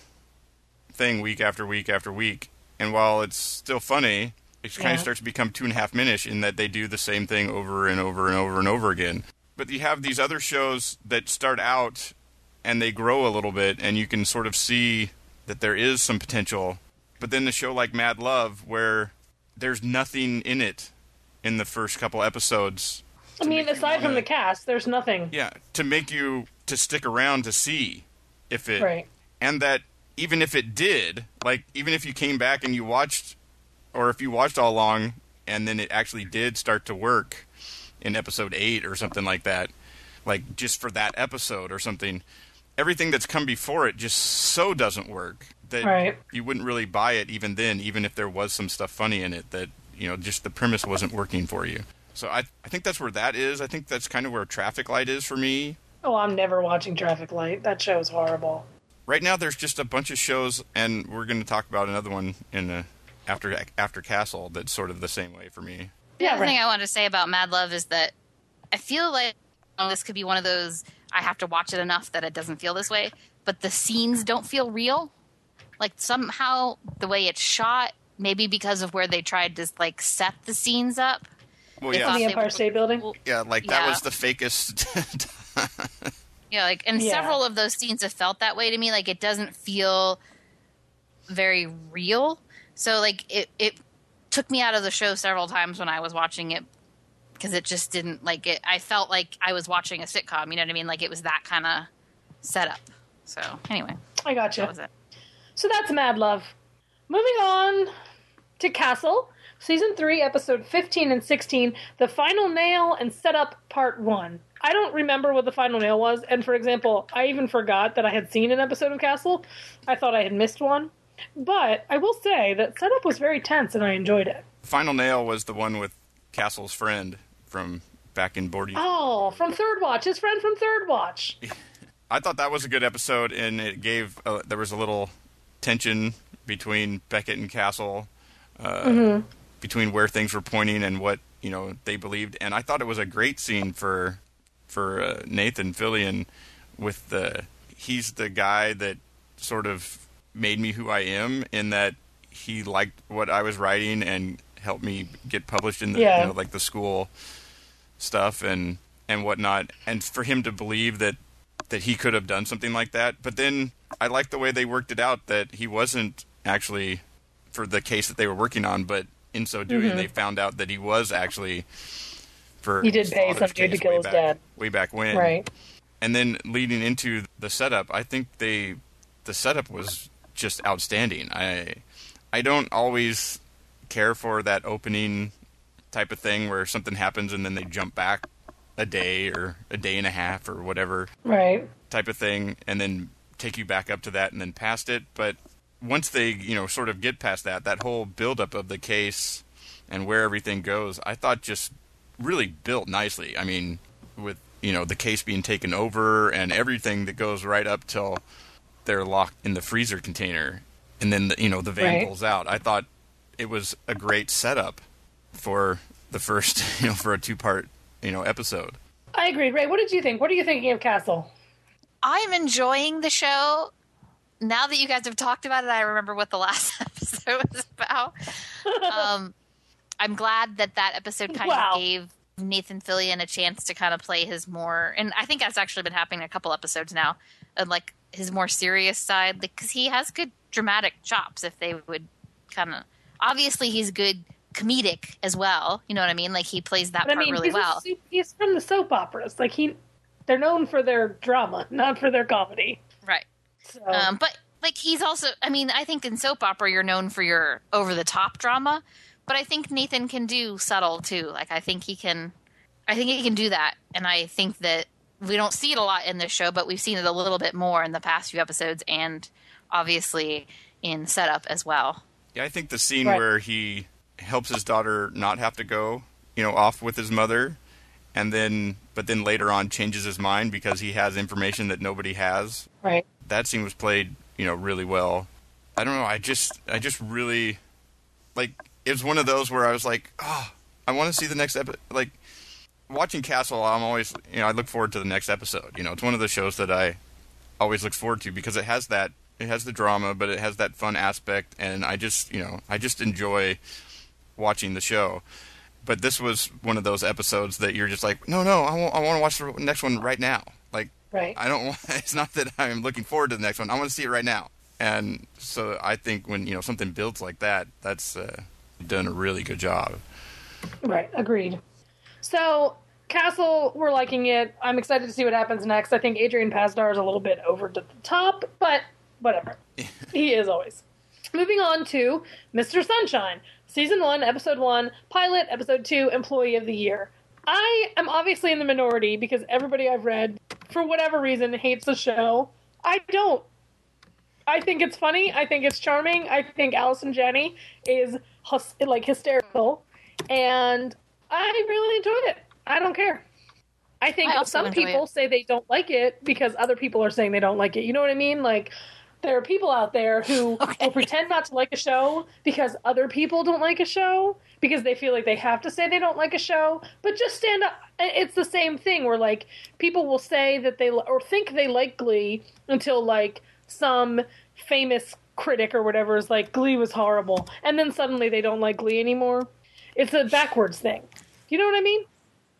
thing week after week after week. And while it's still funny, it kind Yeah. of starts to become two and a half minutes in that they do the same thing over and over and over and over again. But you have these other shows that start out and they grow a little bit, and you can sort of see that there is some potential. But then the show like Mad Love, where there's nothing in it in the first couple episodes. I to mean, make you aside from wanna- the cast, there's nothing. Yeah, to make you to stick around to see if it... Right. And that even if it did, like, even if you came back and you watched, or if you watched all along, and then it actually did start to work in episode eight or something like that, like, just for that episode or something, everything that's come before it just so doesn't work that Right. you wouldn't really buy it even then, even if there was some stuff funny in it that, you know, just the premise wasn't working for you. So I I think that's where that is. I think that's kind of where Traffic Light is for me. Oh, I'm never watching Traffic Light. That show is horrible. Right now, there's just a bunch of shows, and we're going to talk about another one in the, after after Castle that's sort of the same way for me. The Yeah, other right. thing I wanted to say about Mad Love is that I feel like oh, this could be one of those, I have to watch it enough that it doesn't feel this way, but the scenes don't feel real. Like, somehow, the way it's shot, maybe because of where they tried to, like, set the scenes up. Well, they yeah, thought The they Empire would- State Building? yeah, like that Yeah. was the fakest. Yeah, like, and Yeah. several of those scenes have felt that way to me. Like, it doesn't feel very real. So, like, it, it took me out of the show several times when I was watching it because it just didn't, like, it. I felt like I was watching a sitcom, you know what I mean? Like, it was that kind of setup. So, anyway, I that gotcha. was it. So that's Mad Love. Moving on to Castle, Season three, Episode fifteen and sixteen, The Final Nail and Setup Part one. I don't remember what The Final Nail was, and for example, I even forgot that I had seen an episode of Castle. I thought I had missed one. But I will say that Setup was very tense and I enjoyed it. Final Nail was the one with Castle's friend from back in Boarding. Oh, from Third Watch, his friend from Third Watch. I thought that was a good episode, and it gave uh, there was a little tension between Beckett and Castle, uh, Mm-hmm. between where things were pointing and what you know they believed. And I thought it was a great scene for for uh, Nathan Fillion with the he's the guy that sort of made me who I am, in that he liked what I was writing and helped me get published in the Yeah. you know, like the school stuff and and whatnot. And for him to believe that that he could have done something like that. But then I liked the way they worked it out, that he wasn't actually for the case that they were working on, but in so doing, Mm-hmm. they found out that he was actually for He did pay Slaughter's some dude to case kill way his back- dad. way back when. Right. And then leading into the setup, I think they the setup was just outstanding. I I don't always care for that opening type of thing where something happens and then they jump back a day or a day and a half or whatever Right. type of thing, and then take you back up to that and then past it. But once they, you know, sort of get past that, that whole buildup of the case and where everything goes, I thought just really built nicely. I mean, with, you know, the case being taken over and everything that goes right up till they're locked in the freezer container, and then, the, you know, the van Right. pulls out. I thought it was a great setup for the first, you know, for a two-part, you know, episode. I agree. Ray, what did you think? What are you thinking of Castle? I'm enjoying the show. Now that you guys have talked about it, I remember what the last episode was about. um, I'm glad that that episode kind Wow. of gave Nathan Fillion a chance to kind of play his more, and I think that's actually been happening a couple episodes now, of like his more serious side, because he has good dramatic chops. If they would kind of, obviously he's good comedic as well. You know what I mean? Like he plays that But I part mean, really he's, a well. soup- he's from the soap operas. Like he, they're known for their drama, not for their comedy. Right. So, Um, but like he's also, I mean, I think in soap opera you're known for your over the top drama, but I think Nathan can do subtle too. Like I think he can, I think he can do that, and I think that we don't see it a lot in this show, but we've seen it a little bit more in the past few episodes, and obviously in setup as well. Yeah, I think the scene Right. where he helps his daughter not have to go, you know, off with his mother, and then, but then later on changes his mind because he has information that nobody has. right. That scene was played, you know, really well. I don't know. I just, I just really, like, it was one of those where I was like, oh, I want to see the next episode. Like, watching Castle, I'm always, you know, I look forward to the next episode. You know, it's one of the shows that I always look forward to because it has that, it has the drama, but it has that fun aspect, and I just, you know, I just enjoy watching the show. But this was one of those episodes that you're just like, no, no, I want, I want to watch the next one right now. Like, Right. I don't want, it's not that I'm looking forward to the next one. I want to see it right now. And so I think when, you know, something builds like that, that's uh, done a really good job. Right, agreed. So, Castle, we're liking it. I'm excited to see what happens next. I think Adrian Pasdar is a little bit over the top, but whatever. He is always. Moving on to Mister Sunshine, Season one, Episode one, Pilot, Episode two, Employee of the Year. I am obviously in the minority because everybody I've read, for whatever reason, hates the show. I don't. I think it's funny. I think it's charming. I think Allison Janney is hus- like hysterical, and I really enjoyed it. I don't care. I think I also some enjoy people it. say they don't like it because other people are saying they don't like it. You know what I mean? Like, there are people out there who Okay. will pretend not to like a show because other people don't like a show because they feel like they have to say they don't like a show, but just stand up. It's the same thing where, like, people will say that they li- or think they like Glee until, like, some famous critic or whatever is like, Glee was horrible, and then suddenly they don't like Glee anymore. It's a backwards thing. You know what I mean?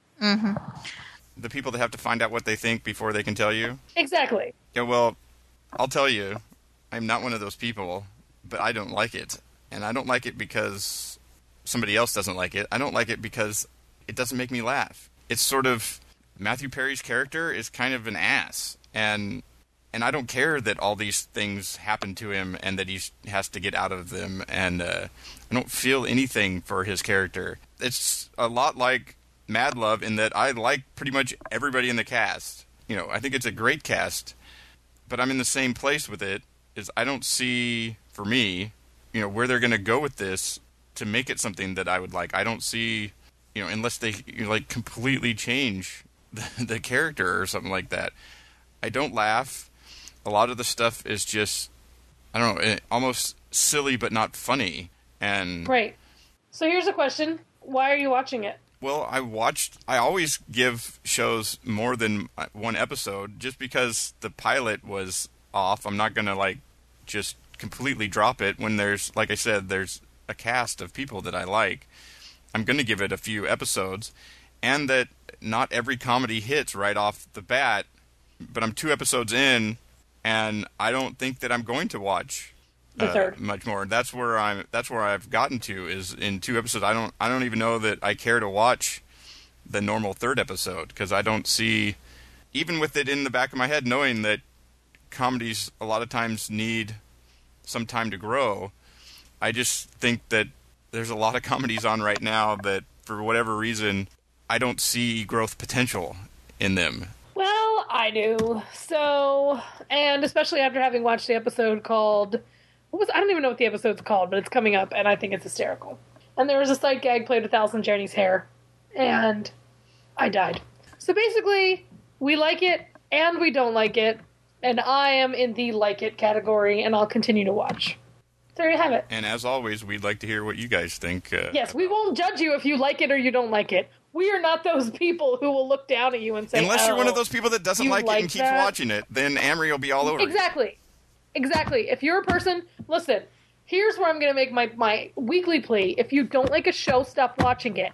The people that have to find out what they think before they can tell you. Exactly. Yeah, well, I'll tell you, I'm not one of those people, but I don't like it. And I don't like it because somebody else doesn't like it. I don't like it because it doesn't make me laugh. It's sort of, Matthew Perry's character is kind of an ass. And and I don't care that all these things happen to him and that he has to get out of them. And uh, I don't feel anything for his character. It's a lot like Mad Love in that I like pretty much everybody in the cast. You know, I think it's a great cast. But I'm in the same place with it, is I don't see, for me, you know, where they're going to go with this to make it something that I would like. I don't see, you know, unless they, you know, like, completely change the, the character or something like that. I don't laugh. A lot of the stuff is just, I don't know, almost silly but not funny. And Right. So here's a question. Why are you watching it? well, I watched, I always give shows more than one episode just because the pilot was off. I'm not going to, like, just completely drop it when there's, like I said, there's a cast of people that I like. I'm going to give it a few episodes, and that not every comedy hits right off the bat, but I'm two episodes in, and I don't think that I'm going to watch The uh, third. much more. That's where I'm. That's where I've gotten to is in two episodes. I don't. I don't even know that I care to watch the normal third episode because I don't see, even with it in the back of my head, knowing that comedies a lot of times need some time to grow. I just think that there's a lot of comedies on right now that, for whatever reason, I don't see growth potential in them. Well, I do. So, and especially after having watched the episode called, what was, I don't even know what the episode's called, but it's coming up, and I think it's hysterical. And there was a sight gag played with Allison Janney's hair, and I died. So basically, we like it, and we don't like it, and I am in the like it category, and I'll continue to watch. There you have it. And as always, we'd like to hear what you guys think. Uh, Yes, we won't judge you if you like it or you don't like it. We are not those people who will look down at you and say, Unless you're one "Oh, of those people that doesn't you like, it like and keeps that?" watching it, then Amory will be all over it. Exactly. Exactly. If you're a person, listen, here's where I'm going to make my, my weekly plea. If you don't like a show, stop watching it.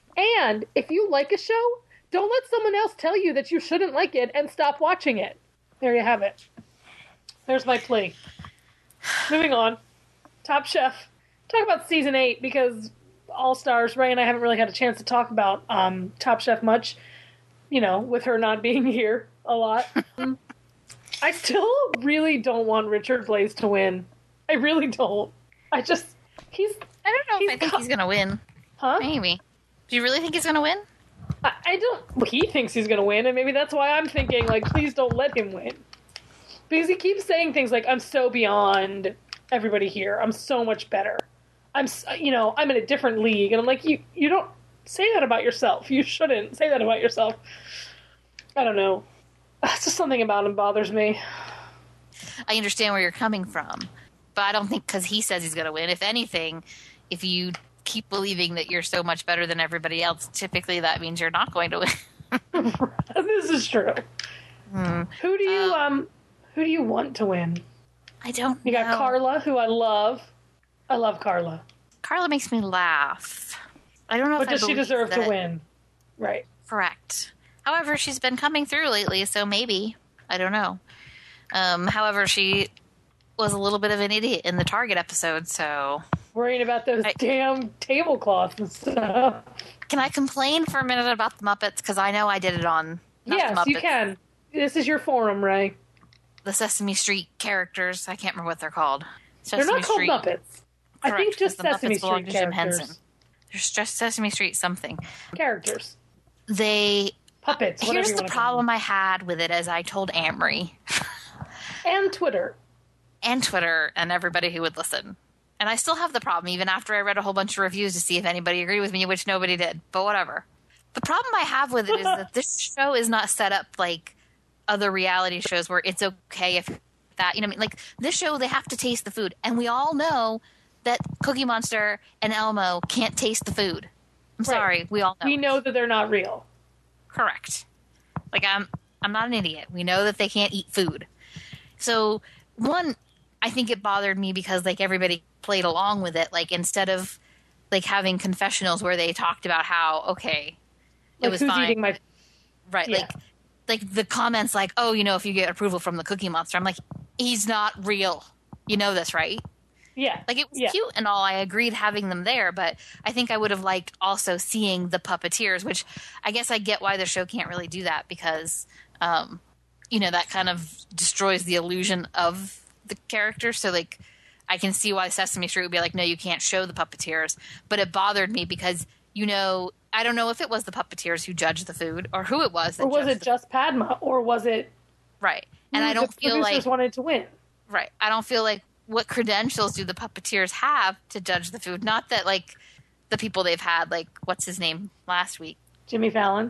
And if you like a show, don't let someone else tell you that you shouldn't like it and stop watching it. There you have it. There's my plea. Moving on. Top Chef. Talk about season eight because All Stars, Ray and I haven't really had a chance to talk about um, Top Chef much, you know, with her not being here a lot. Um, I still really don't want Richard Blaze to win. I really don't. I just, he's, I don't know He's if I think co- he's going to win. huh? Maybe. Do you really think he's going to win? I, I don't, well, he thinks he's going to win, and maybe that's why I'm thinking, like, please don't let him win. Because he keeps saying things like, I'm so beyond everybody here. I'm so much better. I'm, s- you know, I'm in a different league. And I'm like, you, you don't say that about yourself. You shouldn't say that about yourself. I don't know. It's just something about him bothers me. I understand where you're coming from, but I don't think because he says he's going to win. If anything, if you keep believing that you're so much better than everybody else, typically that means you're not going to win. This is true. Hmm. Who do you, Uh, um, who do you want to win? I don't You got know. Carla, who I love. I love Carla. Carla makes me laugh. I don't know But if I does she believe deserve to that- win? Right. Correct. However, she's been coming through lately, so maybe. I don't know. Um, however, she was a little bit of an idiot in the Target episode, so... Worrying about those I- damn tablecloths and stuff. Can I complain for a minute about the Muppets? Because I know I did it on... not Yes, the you Muppets, can. This is your forum, Ray. The Sesame Street characters. I can't remember what they're called. They're Sesame not called Street. Muppets. I Correct, think just because the Sesame Muppets belong Street to Jim characters. Henson. There's just Sesame Street something. Characters. They... Puppets. whatever Here's you the wanna call problem I had with it, as I told Amory them. And Twitter. and Twitter and everybody who would listen. And I still have the problem, even after I read a whole bunch of reviews to see if anybody agreed with me, which nobody did. But whatever. The problem I have with it is that this show is not set up like other reality shows where it's okay if that, you know what I mean? Like, this show, they have to taste the food. And we all know that Cookie Monster and Elmo can't taste the food. I'm Right. sorry. We all know. We it. know that they're not real. Correct. Like, I'm I'm not an idiot. We know that they can't eat food. So, one, I think it bothered me because, like, everybody played along with it. Like, instead of, like, having confessionals where they talked about how, okay, it Like, was who's fine. eating my... Right. Yeah. Like, like the comments like, oh, you know, if you get approval from the Cookie Monster, I'm like, he's not real. You know this, right? Yeah. Like, it was Yeah. cute and all. I agreed having them there, but I think I would have liked also seeing the puppeteers, which I guess I get why the show can't really do that because, um, you know, that kind of destroys the illusion of the characters. So, like, I can see why Sesame Street would be like, no, you can't show the puppeteers. But it bothered me because, you know, I don't know if it was the puppeteers who judged the food or who it was. That Or was judged it the just Padma? Or was it... Right. And I the don't feel producers like wanted to win. right. I don't feel like what credentials do the puppeteers have to judge the food? Not that like the people they've had, like what's his name last week? Jimmy Fallon.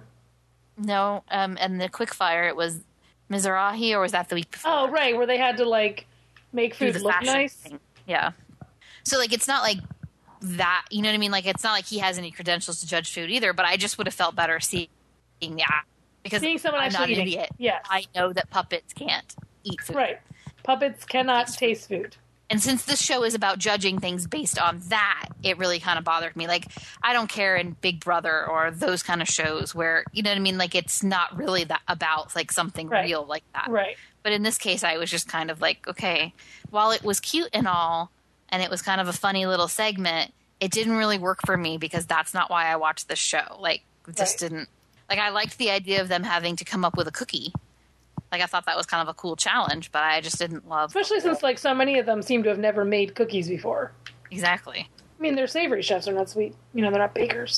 No, um, and the Quickfire it was Mizrahi, or was that the week before? Oh, right, where they had to, like, make Do food the look fashion nice. thing. Yeah. So like it's not like that. You know what I mean? Like it's not like he has any credentials to judge food either. But I just would have felt better seeing that because Seeing someone I'm actually not an eating. idiot. Yes. I know that puppets can't eat food. Right. Puppets cannot Taste taste food. And since this show is about judging things based on that, it really kind of bothered me. Like, I don't care in Big Brother or those kind of shows where, you know what I mean? Like, it's not really that about, like, something Right. real like that. Right. But in this case, I was just kind of like, okay, while it was cute and all, and it was kind of a funny little segment, it didn't really work for me because that's not why I watched this show. Like, it just Right. didn't. Like, I liked the idea of them having to come up with a cookie. Like, I thought that was kind of a cool challenge, but I just didn't love. Especially since, like, so many of them seem to have never made cookies before. Exactly. I mean, they're savory chefs. They're not sweet. You know, they're not bakers.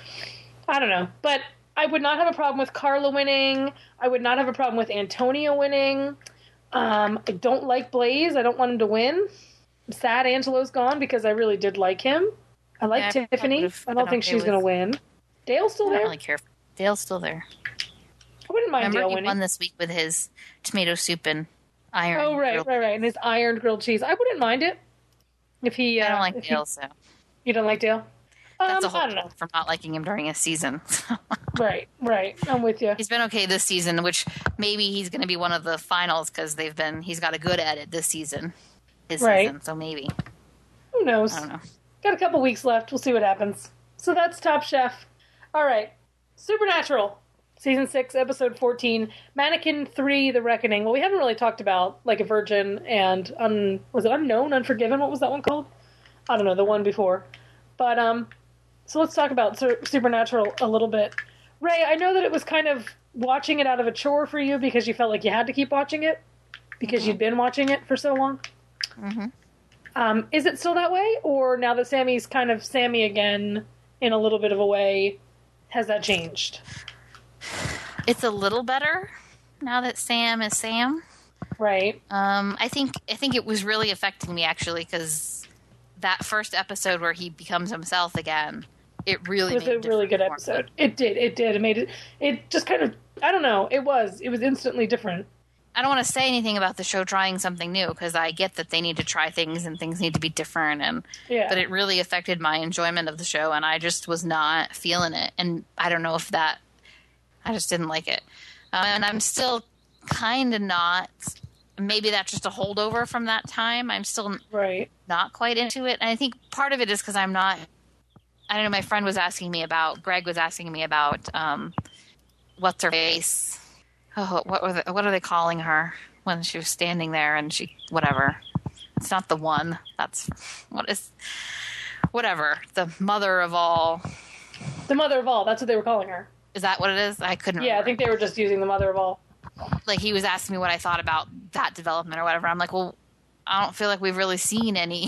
I don't know. But I would not have a problem with Carla winning. I would not have a problem with Antonia winning. Um, I don't like Blaze. I don't want him to win. I'm sad Angelo's gone because I really did like him. I like Yeah, I Tiffany. would've I don't been think okay she's with- going to win. Dale's still I don't there? really care. Dale's still there. I wouldn't mind Remember, Dale he winning. won this week with his tomato soup and iron. Oh, right, grilled- right, right. And his ironed grilled cheese. I wouldn't mind it. If he, uh, I don't like if he- Dale, so You don't like Dale? that's um, a whole I don't know. from not liking him during a season. Right, right. I'm with you. He's been okay this season, which maybe he's going to be one of the finals because they've been. He's got a good at it this season, his Right. season. So maybe Who knows? I don't know. Got a couple weeks left. We'll see what happens. So that's Top Chef. All right. Supernatural. Season six, episode fourteen. Mannequin three, The Reckoning. Well, we haven't really talked about, like, A Virgin and, un, was it Unknown, Unforgiven? What was that one called? I don't know, the one before. But, um, so let's talk about Su- Supernatural a little bit. Ray, I know that it was kind of watching it out of a chore for you because you felt like you had to keep watching it because you'd been watching it for so long. Mm-hmm. Um, is it still that way? Or now that Sammy's kind of Sammy again in a little bit of a way, has that changed? It's a little better now that Sam is Sam. Right. Um, I think I think it was really affecting me actually because that first episode where he becomes himself again, it really It was made a really good difference for me. episode. It did. It did. It made it. It just kind of. I don't know. It was. It was instantly different. I don't want to say anything about the show trying something new because I get that they need to try things and things need to be different, and Yeah. but it really affected my enjoyment of the show, and I just was not feeling it. And I don't know if that I just didn't like it, uh, and I'm still kind of not. Maybe that's just a holdover from that time. I'm still Right. not quite into it, and I think part of it is because I'm not. I don't know. My friend was asking me about. Greg was asking me about. Um, what's her face? Oh, what were the, what are they calling her when she was standing there and she whatever? It's not the one. That's what is whatever the mother of all. The mother of all. That's what they were calling her. Is that what it is? I couldn't. Yeah, I remember. think they were just using the mother of all. Like he was asking me what I thought about that development or whatever. I'm like, well, I don't feel like we've really seen any.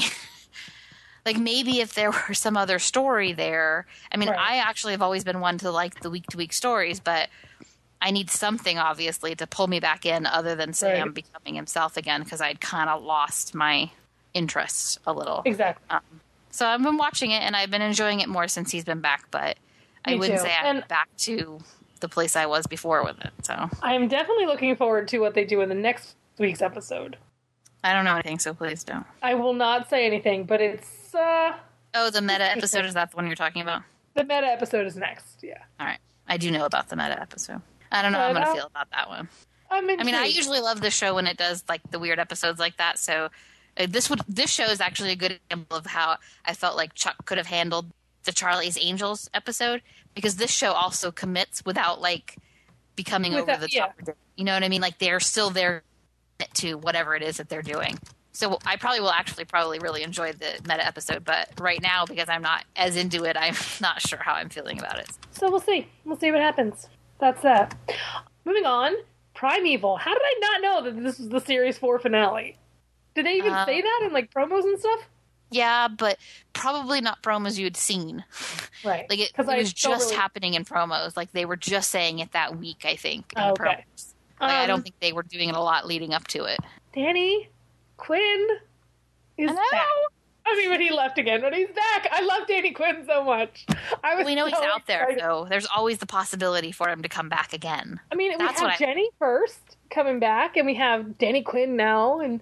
Like maybe if there were some other story there. I mean, Right. I actually have always been one to like the week to week stories, but I need something obviously to pull me back in other than Sam Right. becoming himself again because I'd kind of lost my interest a little. Exactly. Um, so I've been watching it and I've been enjoying it more since he's been back, but I Me wouldn't too. say I'm And- back to the place I was before with it. So I'm definitely looking forward to what they do in the next week's episode. I don't know anything, so please don't. I will not say anything, but it's uh, Oh, the meta episode, is that the one you're talking about? the meta episode is next. Yeah, All right. I do know about the meta episode. I don't know how I'm But, going to uh, feel about that one. I'm I mean, I intrigued. usually love this show when it does like the weird episodes like that. So uh, this would this show is actually a good example of how I felt like Chuck could have handled the Charlie's Angels episode, because this show also commits without like becoming Without- over the yeah. top. You know what I mean? Like they're still there to whatever it is that they're doing. So I probably will actually probably really enjoy the meta episode, but right now, because I'm not as into it, I'm not sure how I'm feeling about it. So we'll see. We'll see what happens. That's that. Moving on, Primeval. How did I not know that this was the series four finale? Did they even Um, say that in like promos and stuff? Yeah, but probably not promos you had seen. Right. Like it, it 'Cause I was don't just really- happening in promos. Like they were just saying it that week, I think. In Oh, the okay. promos. Like I Um, don't think they were doing it a lot leading up to it. Danny Quinn is I know. back. I mean, when he left again, but he's back. I love Danny Quinn so much. I was We know he's so out there, excited. so there's always the possibility for him to come back again. I mean, That's we what have I- Jenny first coming back, and we have Danny Quinn now, and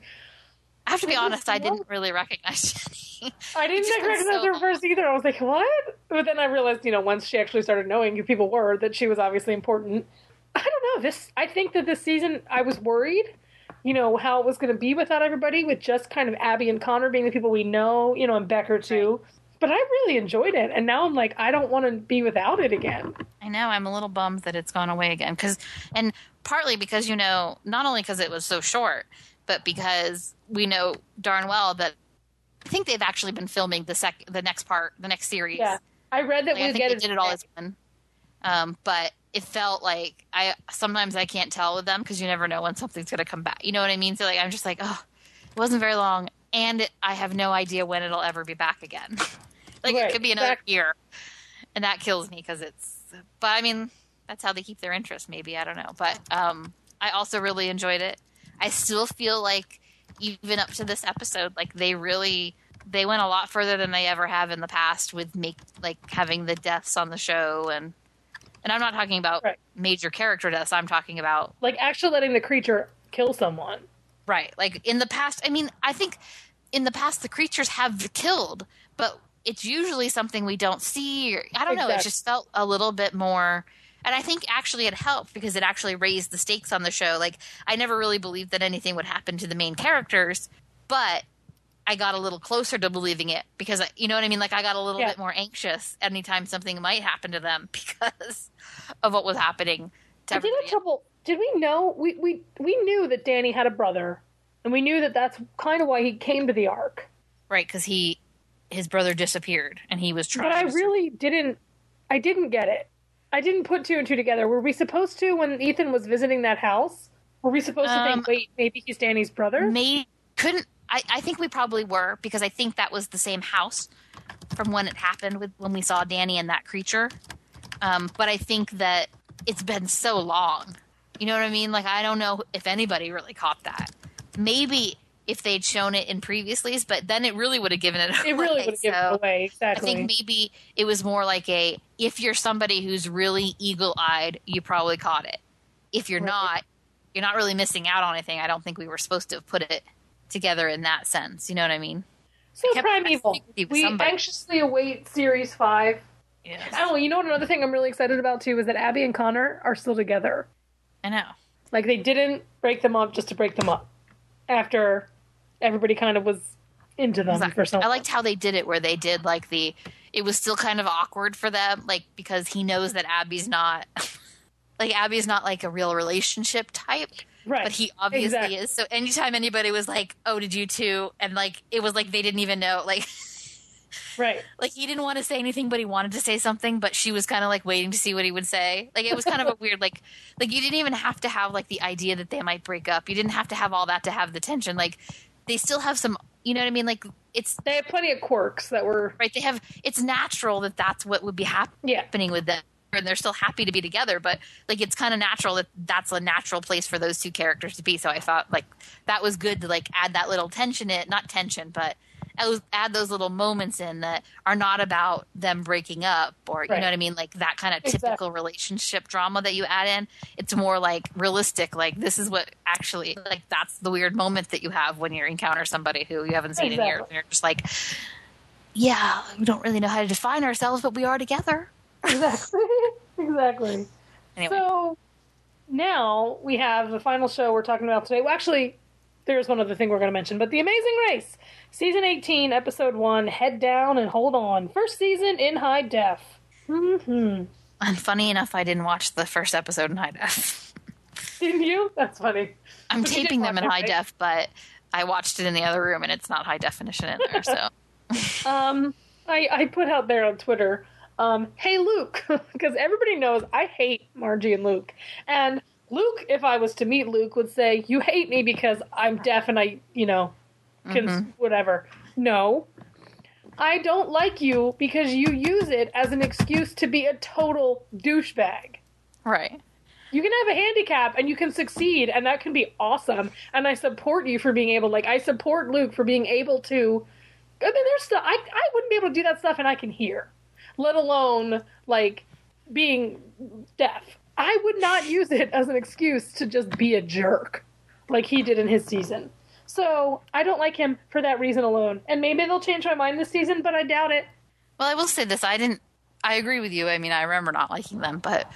I have to be I just honest, I love- didn't really recognize Jenny. I didn't It's just been recognize so her long. first either. I was like, what? But then I realized, you know, once she actually started knowing who people were, that she was obviously important. I don't know. This, I think that this season, I was worried, you know, how it was going to be without everybody, with just kind of Abby and Connor being the people we know, you know, and Becker too. But I really enjoyed it, and now I'm like, I don't want to be without it again. I know, I'm a little bummed that it's gone away again. Cause, and partly because, you know, not only because it was so short, but because we know darn well that I think they've actually been filming the sec, the next part, the next series. Yeah, I read that Like, I we think get they it. did it all as one. Um, but it felt like I sometimes I can't tell with them because you never know when something's going to come back. You know what I mean? So like I'm just like, oh, it wasn't very long, and it, I have no idea when it'll ever be back again. Like Right, it could be another exactly. year, and that kills me because it's. But I mean, that's how they keep their interest. Maybe I don't know, but um, I also really enjoyed it. I still feel like even up to this episode, like they really they went a lot further than they ever have in the past with make like having the deaths on the show, and and I'm not talking about Right. major character deaths. I'm talking about Like, actually letting the creature kill someone. right, like in the past. I mean, I think in the past the creatures have killed, but it's usually something we don't see. Or, I don't know. It Exactly. just felt a little bit more. And I think actually it helped because it actually raised the stakes on the show. Like, I never really believed that anything would happen to the main characters, but I got a little closer to believing it because, I- you know what I mean? Like, I got a little Yeah. bit more anxious anytime something might happen to them because of what was happening to I did everybody. have trouble. Did we know? We, we, we knew that Danny had a brother, and we knew that that's kind of why he came to the Ark. Right, because he, his brother disappeared and he was trying But I to- really didn't. I didn't get it. I didn't put two and two together. Were we supposed to, when Ethan was visiting that house? Were we supposed to Um, think, wait, maybe he's Danny's brother? May couldn't I, I think we probably were because I think that was the same house from when it happened with when we saw Danny and that creature. Um, but I think that it's been so long. You know what I mean? Like I don't know if anybody really caught that. Maybe if they'd shown it in previously, but then it really would have given it away. It really would have given So it away. I Exactly. think maybe it was more like a if you're somebody who's really eagle-eyed, you probably caught it. If you're Right. not, you're not really missing out on anything. I don't think we were supposed to have put it together in that sense. You know what I mean? so I kept- I Primeval. think with We somebody. anxiously await Series five. Yes. Oh, you know what? Another thing I'm really excited about too is that Abby and Connor are still together. I know. Like they didn't break them up just to break them up. After everybody kind of was into them Exactly. for some. I liked how they did it where they did like the it was still kind of awkward for them, like because he knows that Abby's not like Abby's not like a real relationship type. right, But he obviously exactly. is. So anytime anybody was like, "Oh, did you too?" and like it was like they didn't even know. Like, Right. like he didn't want to say anything, but he wanted to say something. But she was kind of like waiting to see what he would say. Like it was kind of a weird, like, like you didn't even have to have like the idea that they might break up. You didn't have to have all that to have the tension. Like they still have some. You know what I mean? Like it's They have plenty of quirks that were. right. They have. It's natural that that's what would be hap- Yeah. happening with them. And they're still happy to be together, but like it's kind of natural that that's a natural place for those two characters to be. So I thought like that was good to like add that little tension in, not tension, but those- add those little moments in that are not about them breaking up or, you Right. know what I mean? Like that kind of Exactly. typical relationship drama that you add in. It's more like realistic. Like this is what actually, like that's the weird moment that you have when you encounter somebody who you haven't seen in years. Exactly. And you're just like, yeah, we don't really know how to define ourselves, but we are together. Exactly. Exactly. Anyway. So now we have the final show we're talking about today. Well, actually, there's one other thing we're going to mention, but The Amazing Race, Season eighteen, Episode one, Head Down and Hold On. First season in high def. Mm-hmm. And funny enough, I didn't watch the first episode in high def. Didn't you? That's funny. I'm But you did taping them watch in it, high right? def, but I watched it in the other room and it's not high definition in there, so. Um, I, I put out there on Twitter, um, hey Luke, because everybody knows I hate Margie and Luke. And Luke, if I was to meet Luke, would say, you hate me because I'm deaf and I, you know, can, Mm-hmm. whatever. No. I don't like you because you use it as an excuse to be a total douchebag. Right. You can have a handicap and you can succeed, and that can be awesome. And I support you for being able, like, I support Luke for being able to. I mean, there's stuff I I wouldn't be able to do that stuff, and I can hear, let alone like being deaf. I would not use it as an excuse to just be a jerk, like he did in his season. So I don't like him for that reason alone. And maybe they'll change my mind this season, but I doubt it. Well, I will say this. I didn't, I agree with you. I mean, I remember not liking them, but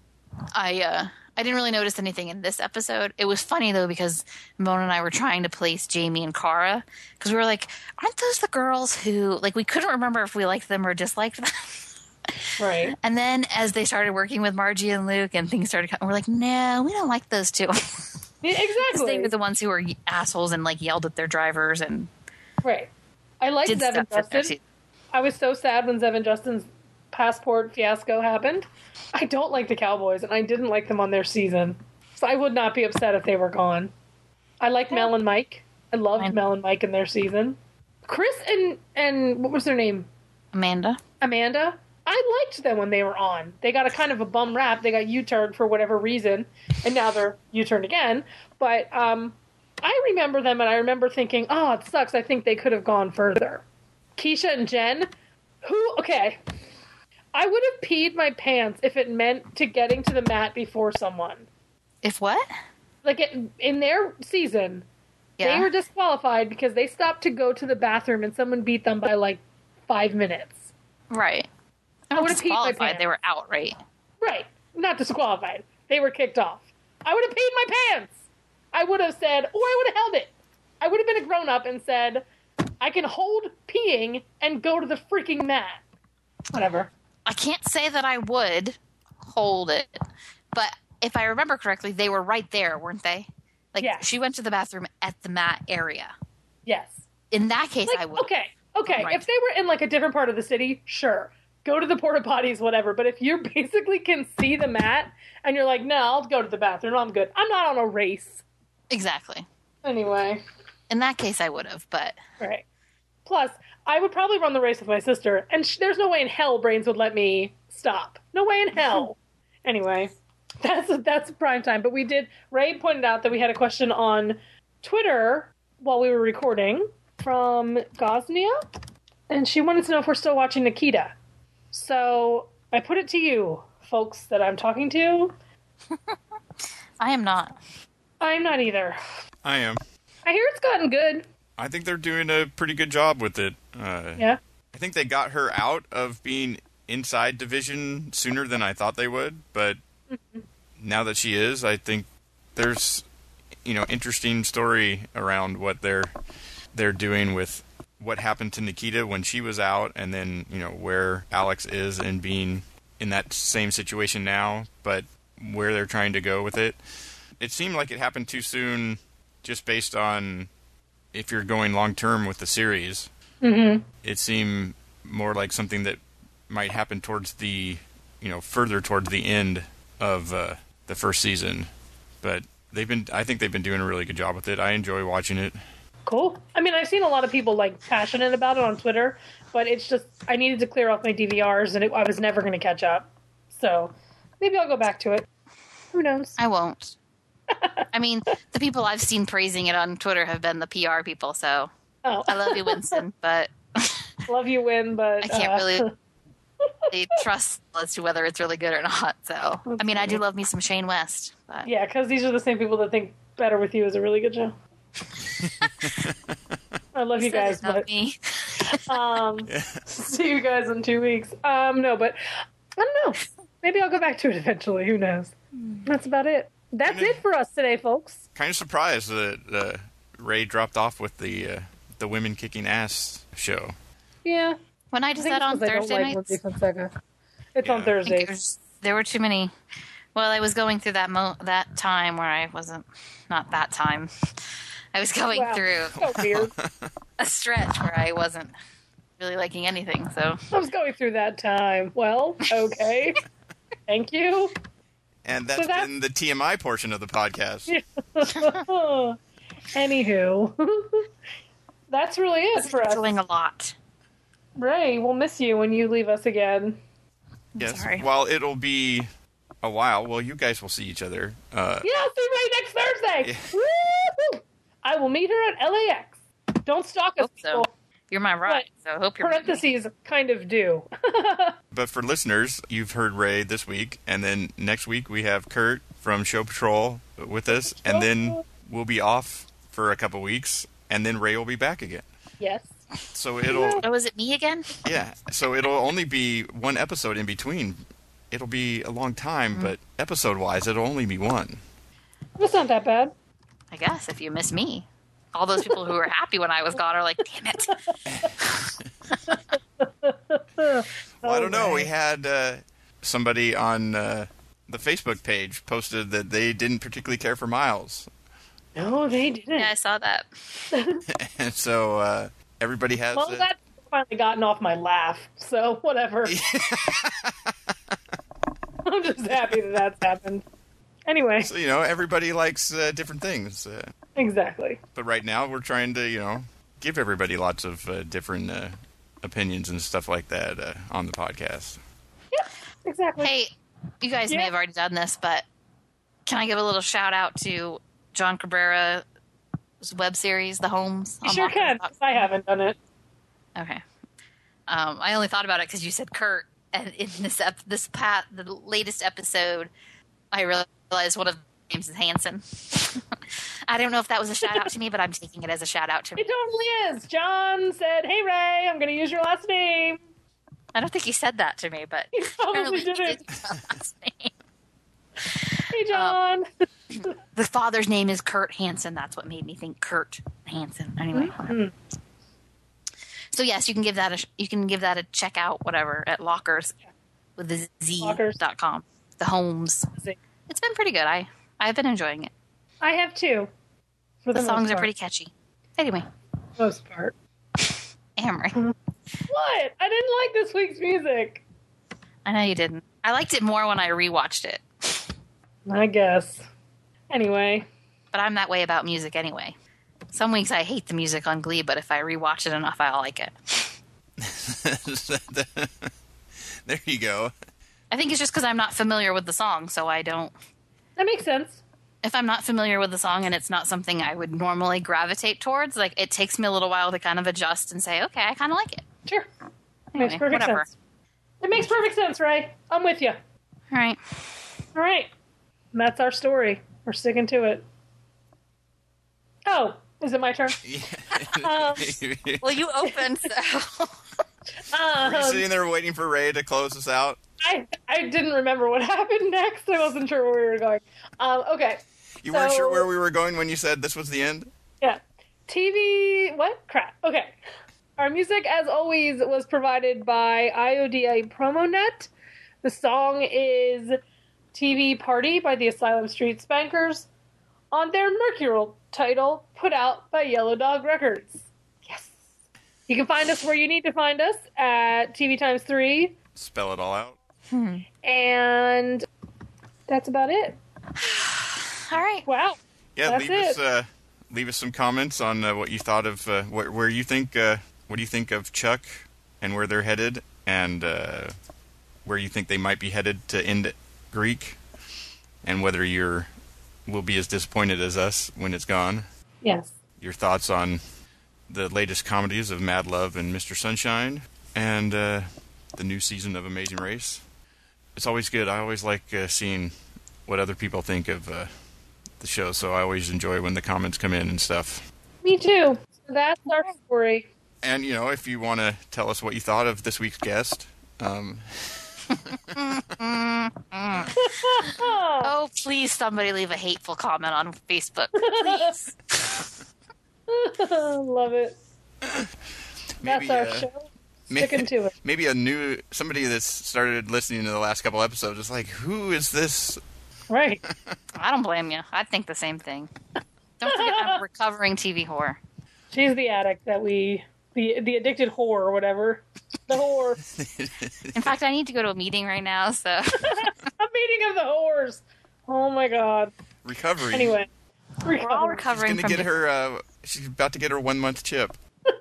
I, uh, I didn't really notice anything in this episode. It was funny though, because Mona and I were trying to place Jamie and Cara because we were like, aren't those the girls who, like, we couldn't remember if we liked them or disliked them. Right. And then as they started working with Margie and Luke and things started coming, we're like, no, we don't like those two. Yeah, Because exactly. they were the ones who were assholes and like yelled at their drivers and Right. I like did Zev and stuff in their Justin. season. I was so sad when Zev and Justin's passport fiasco happened. I don't like the Cowboys, and I didn't like them on their season. So I would not be upset if they were gone. I like Mel and Mike. I loved Fine. Mel and Mike in their season. Chris and, and what was their name? Amanda. Amanda. I liked them when they were on. They got a kind of a bum rap. They got U-turned for whatever reason, and now they're U-turned again. But um, I remember them, and I remember thinking, oh, it sucks. I think they could have gone further. Keisha and Jen, who, okay, I would have peed my pants if it meant to getting to the mat before someone. If what? Like, it, in their season, Yeah. they were disqualified because they stopped to go to the bathroom, and someone beat them by, like, five minutes. Right. I Not would've peed my disqualified. They were out, right? Right. Not disqualified. They were kicked off. I would have peed my pants. I would have said, or I would have held it. I would have been a grown-up and said, I can hold peeing and go to the freaking mat. Whatever. I can't say that I would hold it, but if I remember correctly, they were right there, weren't they? Like, Yeah. she went to the bathroom at the mat area. Yes. In that case, Like, I would. okay. Okay. Right. If they were in, like, a different part of the city, sure. Go to the porta potties, whatever. But if you basically can see the mat and you're like, no, I'll go to the bathroom. I'm good. I'm not on a race. Exactly. Anyway. In that case, I would have, but Right. Plus, I would probably run the race with my sister, and sh- there's no way in hell Brains would let me stop. No way in hell. Anyway, that's that's prime time. But we did. Ray pointed out that we had a question on Twitter while we were recording from Gosnia, and she wanted to know if we're still watching Nikita. So I put it to you, folks, that I'm talking to. I am not. I'm not either. I am. I hear it's gotten good. I think they're doing a pretty good job with it. Uh, Yeah. I think they got her out of being inside division sooner than I thought they would, but now that she is, I think there's, you know, interesting story around what they're they're doing with what happened to Nikita when she was out, and then, you know, where Alex is and being in that same situation now, but where they're trying to go with it. It seemed like it happened too soon, just based on if you're going long term with the series. Mm-hmm. It seemed more like something that might happen towards the, you know, further towards the end of uh, the first season. But they've been, I think they've been doing a really good job with it. I enjoy watching it. Cool. I mean, I've seen a lot of people, like, passionate about it on Twitter, but it's just, I needed to clear off my D V Rs, and it, I was never going to catch up. So, maybe I'll go back to it. Who knows? I won't. I mean, the people I've seen praising it on Twitter have been the P R people, so Oh, I love you, Winston, but love you, Win, but I can't uh, really they trust as to whether it's really good or not. So, I mean, I do love me some Shane West, but Yeah, because these are the same people that think Better With You is a really good show. I love you said guys, it's not but me. um, see you guys in two weeks. Um, no, but I don't know. Maybe I'll go back to it eventually. Who knows? That's about it. That's it for us today, folks. Kind of surprised that uh, Ray dropped off with the uh, the women kicking ass show. Yeah. When I I did think that it's on 'cause I don't Thursday like nights, Lindsay Fonseca. It's Yeah. on I think I think Thursdays. there's- there were too many. Well, I was going through that mo- that time where I wasn't not that time. I was going Wow. through So weird. a stretch where I wasn't really liking anything. So I was going through that time. Well, okay. Thank you. And that's that's- been the T M I portion of the podcast. Anywho, that's really it for us. doing a lot. Ray, we'll miss you when you leave us again. Yes. sorry. While it'll be a while, well, you guys will see each other. Uh, Yeah, I'll see Ray next Thursday. Woo! I will meet her at L A X. Don't stalk us, Hope so. people. You're my ride, so I hope you're. Parentheses kind of do. But for listeners, you've heard Ray this week, and then next week we have Kurt from Show Patrol with us, and then we'll be off for a couple weeks, and then Ray will be back again. Yes. So it'll, Oh, is it me again? yeah. So it'll only be one episode in between. It'll be a long time, but episode-wise, it'll only be one. That's not that bad. I guess if you miss me, all those people who were happy when I was gone are like, damn it. Well, I don't know. Okay. We had uh, somebody on uh, the Facebook page posted that they didn't particularly care for Miles, No, they didn't. Yeah, I saw that. and so uh, everybody has. Well, uh, that's finally gotten off my laugh, so whatever. I'm just happy that that's happened. Anyway, so, you know, everybody likes uh, different things. Uh, exactly. but right now, we're trying to, you know, give everybody lots of uh, different uh, opinions and stuff like that uh, on the podcast. Yeah, exactly. Hey, you guys Yeah. may have already done this, but can I give a little shout out to John Cabrera's web series, The Homes? you on sure Locker can. dot 'cause I haven't done it. Okay. Um, I only thought about it because you said Kurt, and in this ep- this pat the latest episode, I realized one of the names is Hanson. I don't know if that was a shout out to me, but I'm taking it as a shout out to me. It totally is. John said, "Hey Ray, I'm going to use your last name." I don't think he said that to me, but He probably apparently he didn't. did use my last name. Hey John. The father's name is Kurt Hansen. That's what made me think Kurt Hansen. Anyway, whatever. So yes, you can give that a sh- you can give that a check out, whatever, at Lockers with the Z Lockers. dot com. The Homes. It's been pretty good. I I've been enjoying it. I have two. For The the, songs most are part. pretty catchy. Anyway, Most part. Amory. What? I didn't like this week's music. I know you didn't. I liked it more when I rewatched it, I guess. Anyway, but I'm that way about music anyway. Some weeks I hate the music on Glee, but if I rewatch it enough, I like it. There you go. I think it's just because I'm not familiar with the song, so I don't. that makes sense. If I'm not familiar with the song and it's not something I would normally gravitate towards, like it takes me a little while to kind of adjust and say, okay, I kind of like it. Sure. Anyway, makes perfect whatever. sense. It makes perfect sense, Ray. I'm with you. All right. All right. That's our story. We're sticking to it. Oh, is it my turn? Um, Well, you opened, so. Um, Were you sitting there waiting for Ray to close us out? I, I didn't remember what happened next. I wasn't sure where we were going. Um, okay. You weren't So- sure where we were going when you said this was the end? Yeah. T V. What? Crap. Okay. Our music, as always, was provided by I O D A PromoNet. The song is T V Party by the Asylum Street Spankers on their Mercurial title put out by Yellow Dog Records. Yes. You can find us where you need to find us at T V times three. Spell it all out. And that's about it. All right. Wow. Yeah, That's leave us it. uh, leave us some comments on uh, what you thought of uh, where, where you think uh, what do you think of Chuck and where they're headed, and uh, where you think they might be headed to end Greek, and whether you're will be as disappointed as us when it's gone. Yes. Your thoughts on the latest comedies of Mad Love and Mister Sunshine, and uh, the new season of Amazing Race. It's always good. I always like uh, seeing what other people think of uh, the show, so I always enjoy when the comments come in and stuff. Me too. That's our story. And, you know, if you want to tell us what you thought of this week's guest, um... Oh, please, somebody leave a hateful comment on Facebook, please. Love it. maybe, That's our uh, show. may- Sticking to it. Maybe a new somebody that's started listening to the last couple episodes is like, who is this? Right. I don't blame you. I think the same thing. Don't forget I'm a recovering T V whore. She's the addict that we, the the addicted whore or whatever. The whore. In fact, I need to go to a meeting right now, so. A meeting of the whores. Oh my god. Recovery. Anyway. We're all Recovery. She's recovering gonna from get her. Uh, she's about to get her one month chip.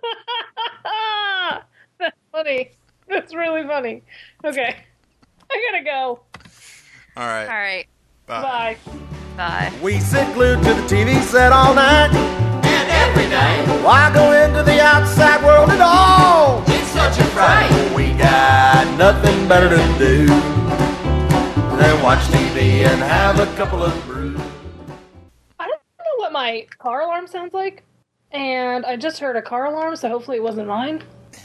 That's funny. That's really funny. Okay. I gotta go. All right. All right. Bye. Bye. Bye. We sit glued to the T V set all night. And every day, Why go into the outside world at all? it's such a fright. We got nothing better to do than watch T V and have a couple of brews. I don't know what my car alarm sounds like. And I just heard a car alarm, so hopefully it wasn't mine.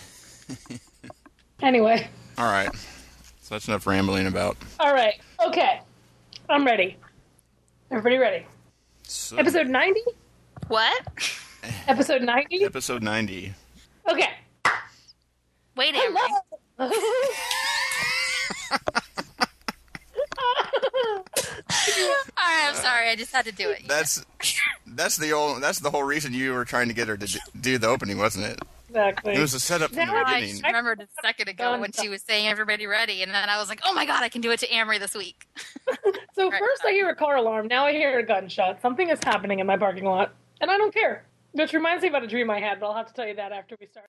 Anyway. All right. So that's enough rambling about. All right. Okay. I'm ready. Everybody ready? So, Episode ninety? What? Episode ninety? episode ninety. Okay. Wait, Amber. Hello. All right, I'm sorry. I just had to do it. That's that's the old. That's the whole reason you were trying to get her to d- do the opening, wasn't it? Exactly. It was a setup from Now the I beginning. just remembered a second ago when she was saying everybody ready, and then I was like, oh my god, I can do it to Amory this week. So Right. first I hear a car alarm, now I hear a gunshot. Something is happening in my parking lot, and I don't care. Which reminds me about a dream I had, but I'll have to tell you that after we start.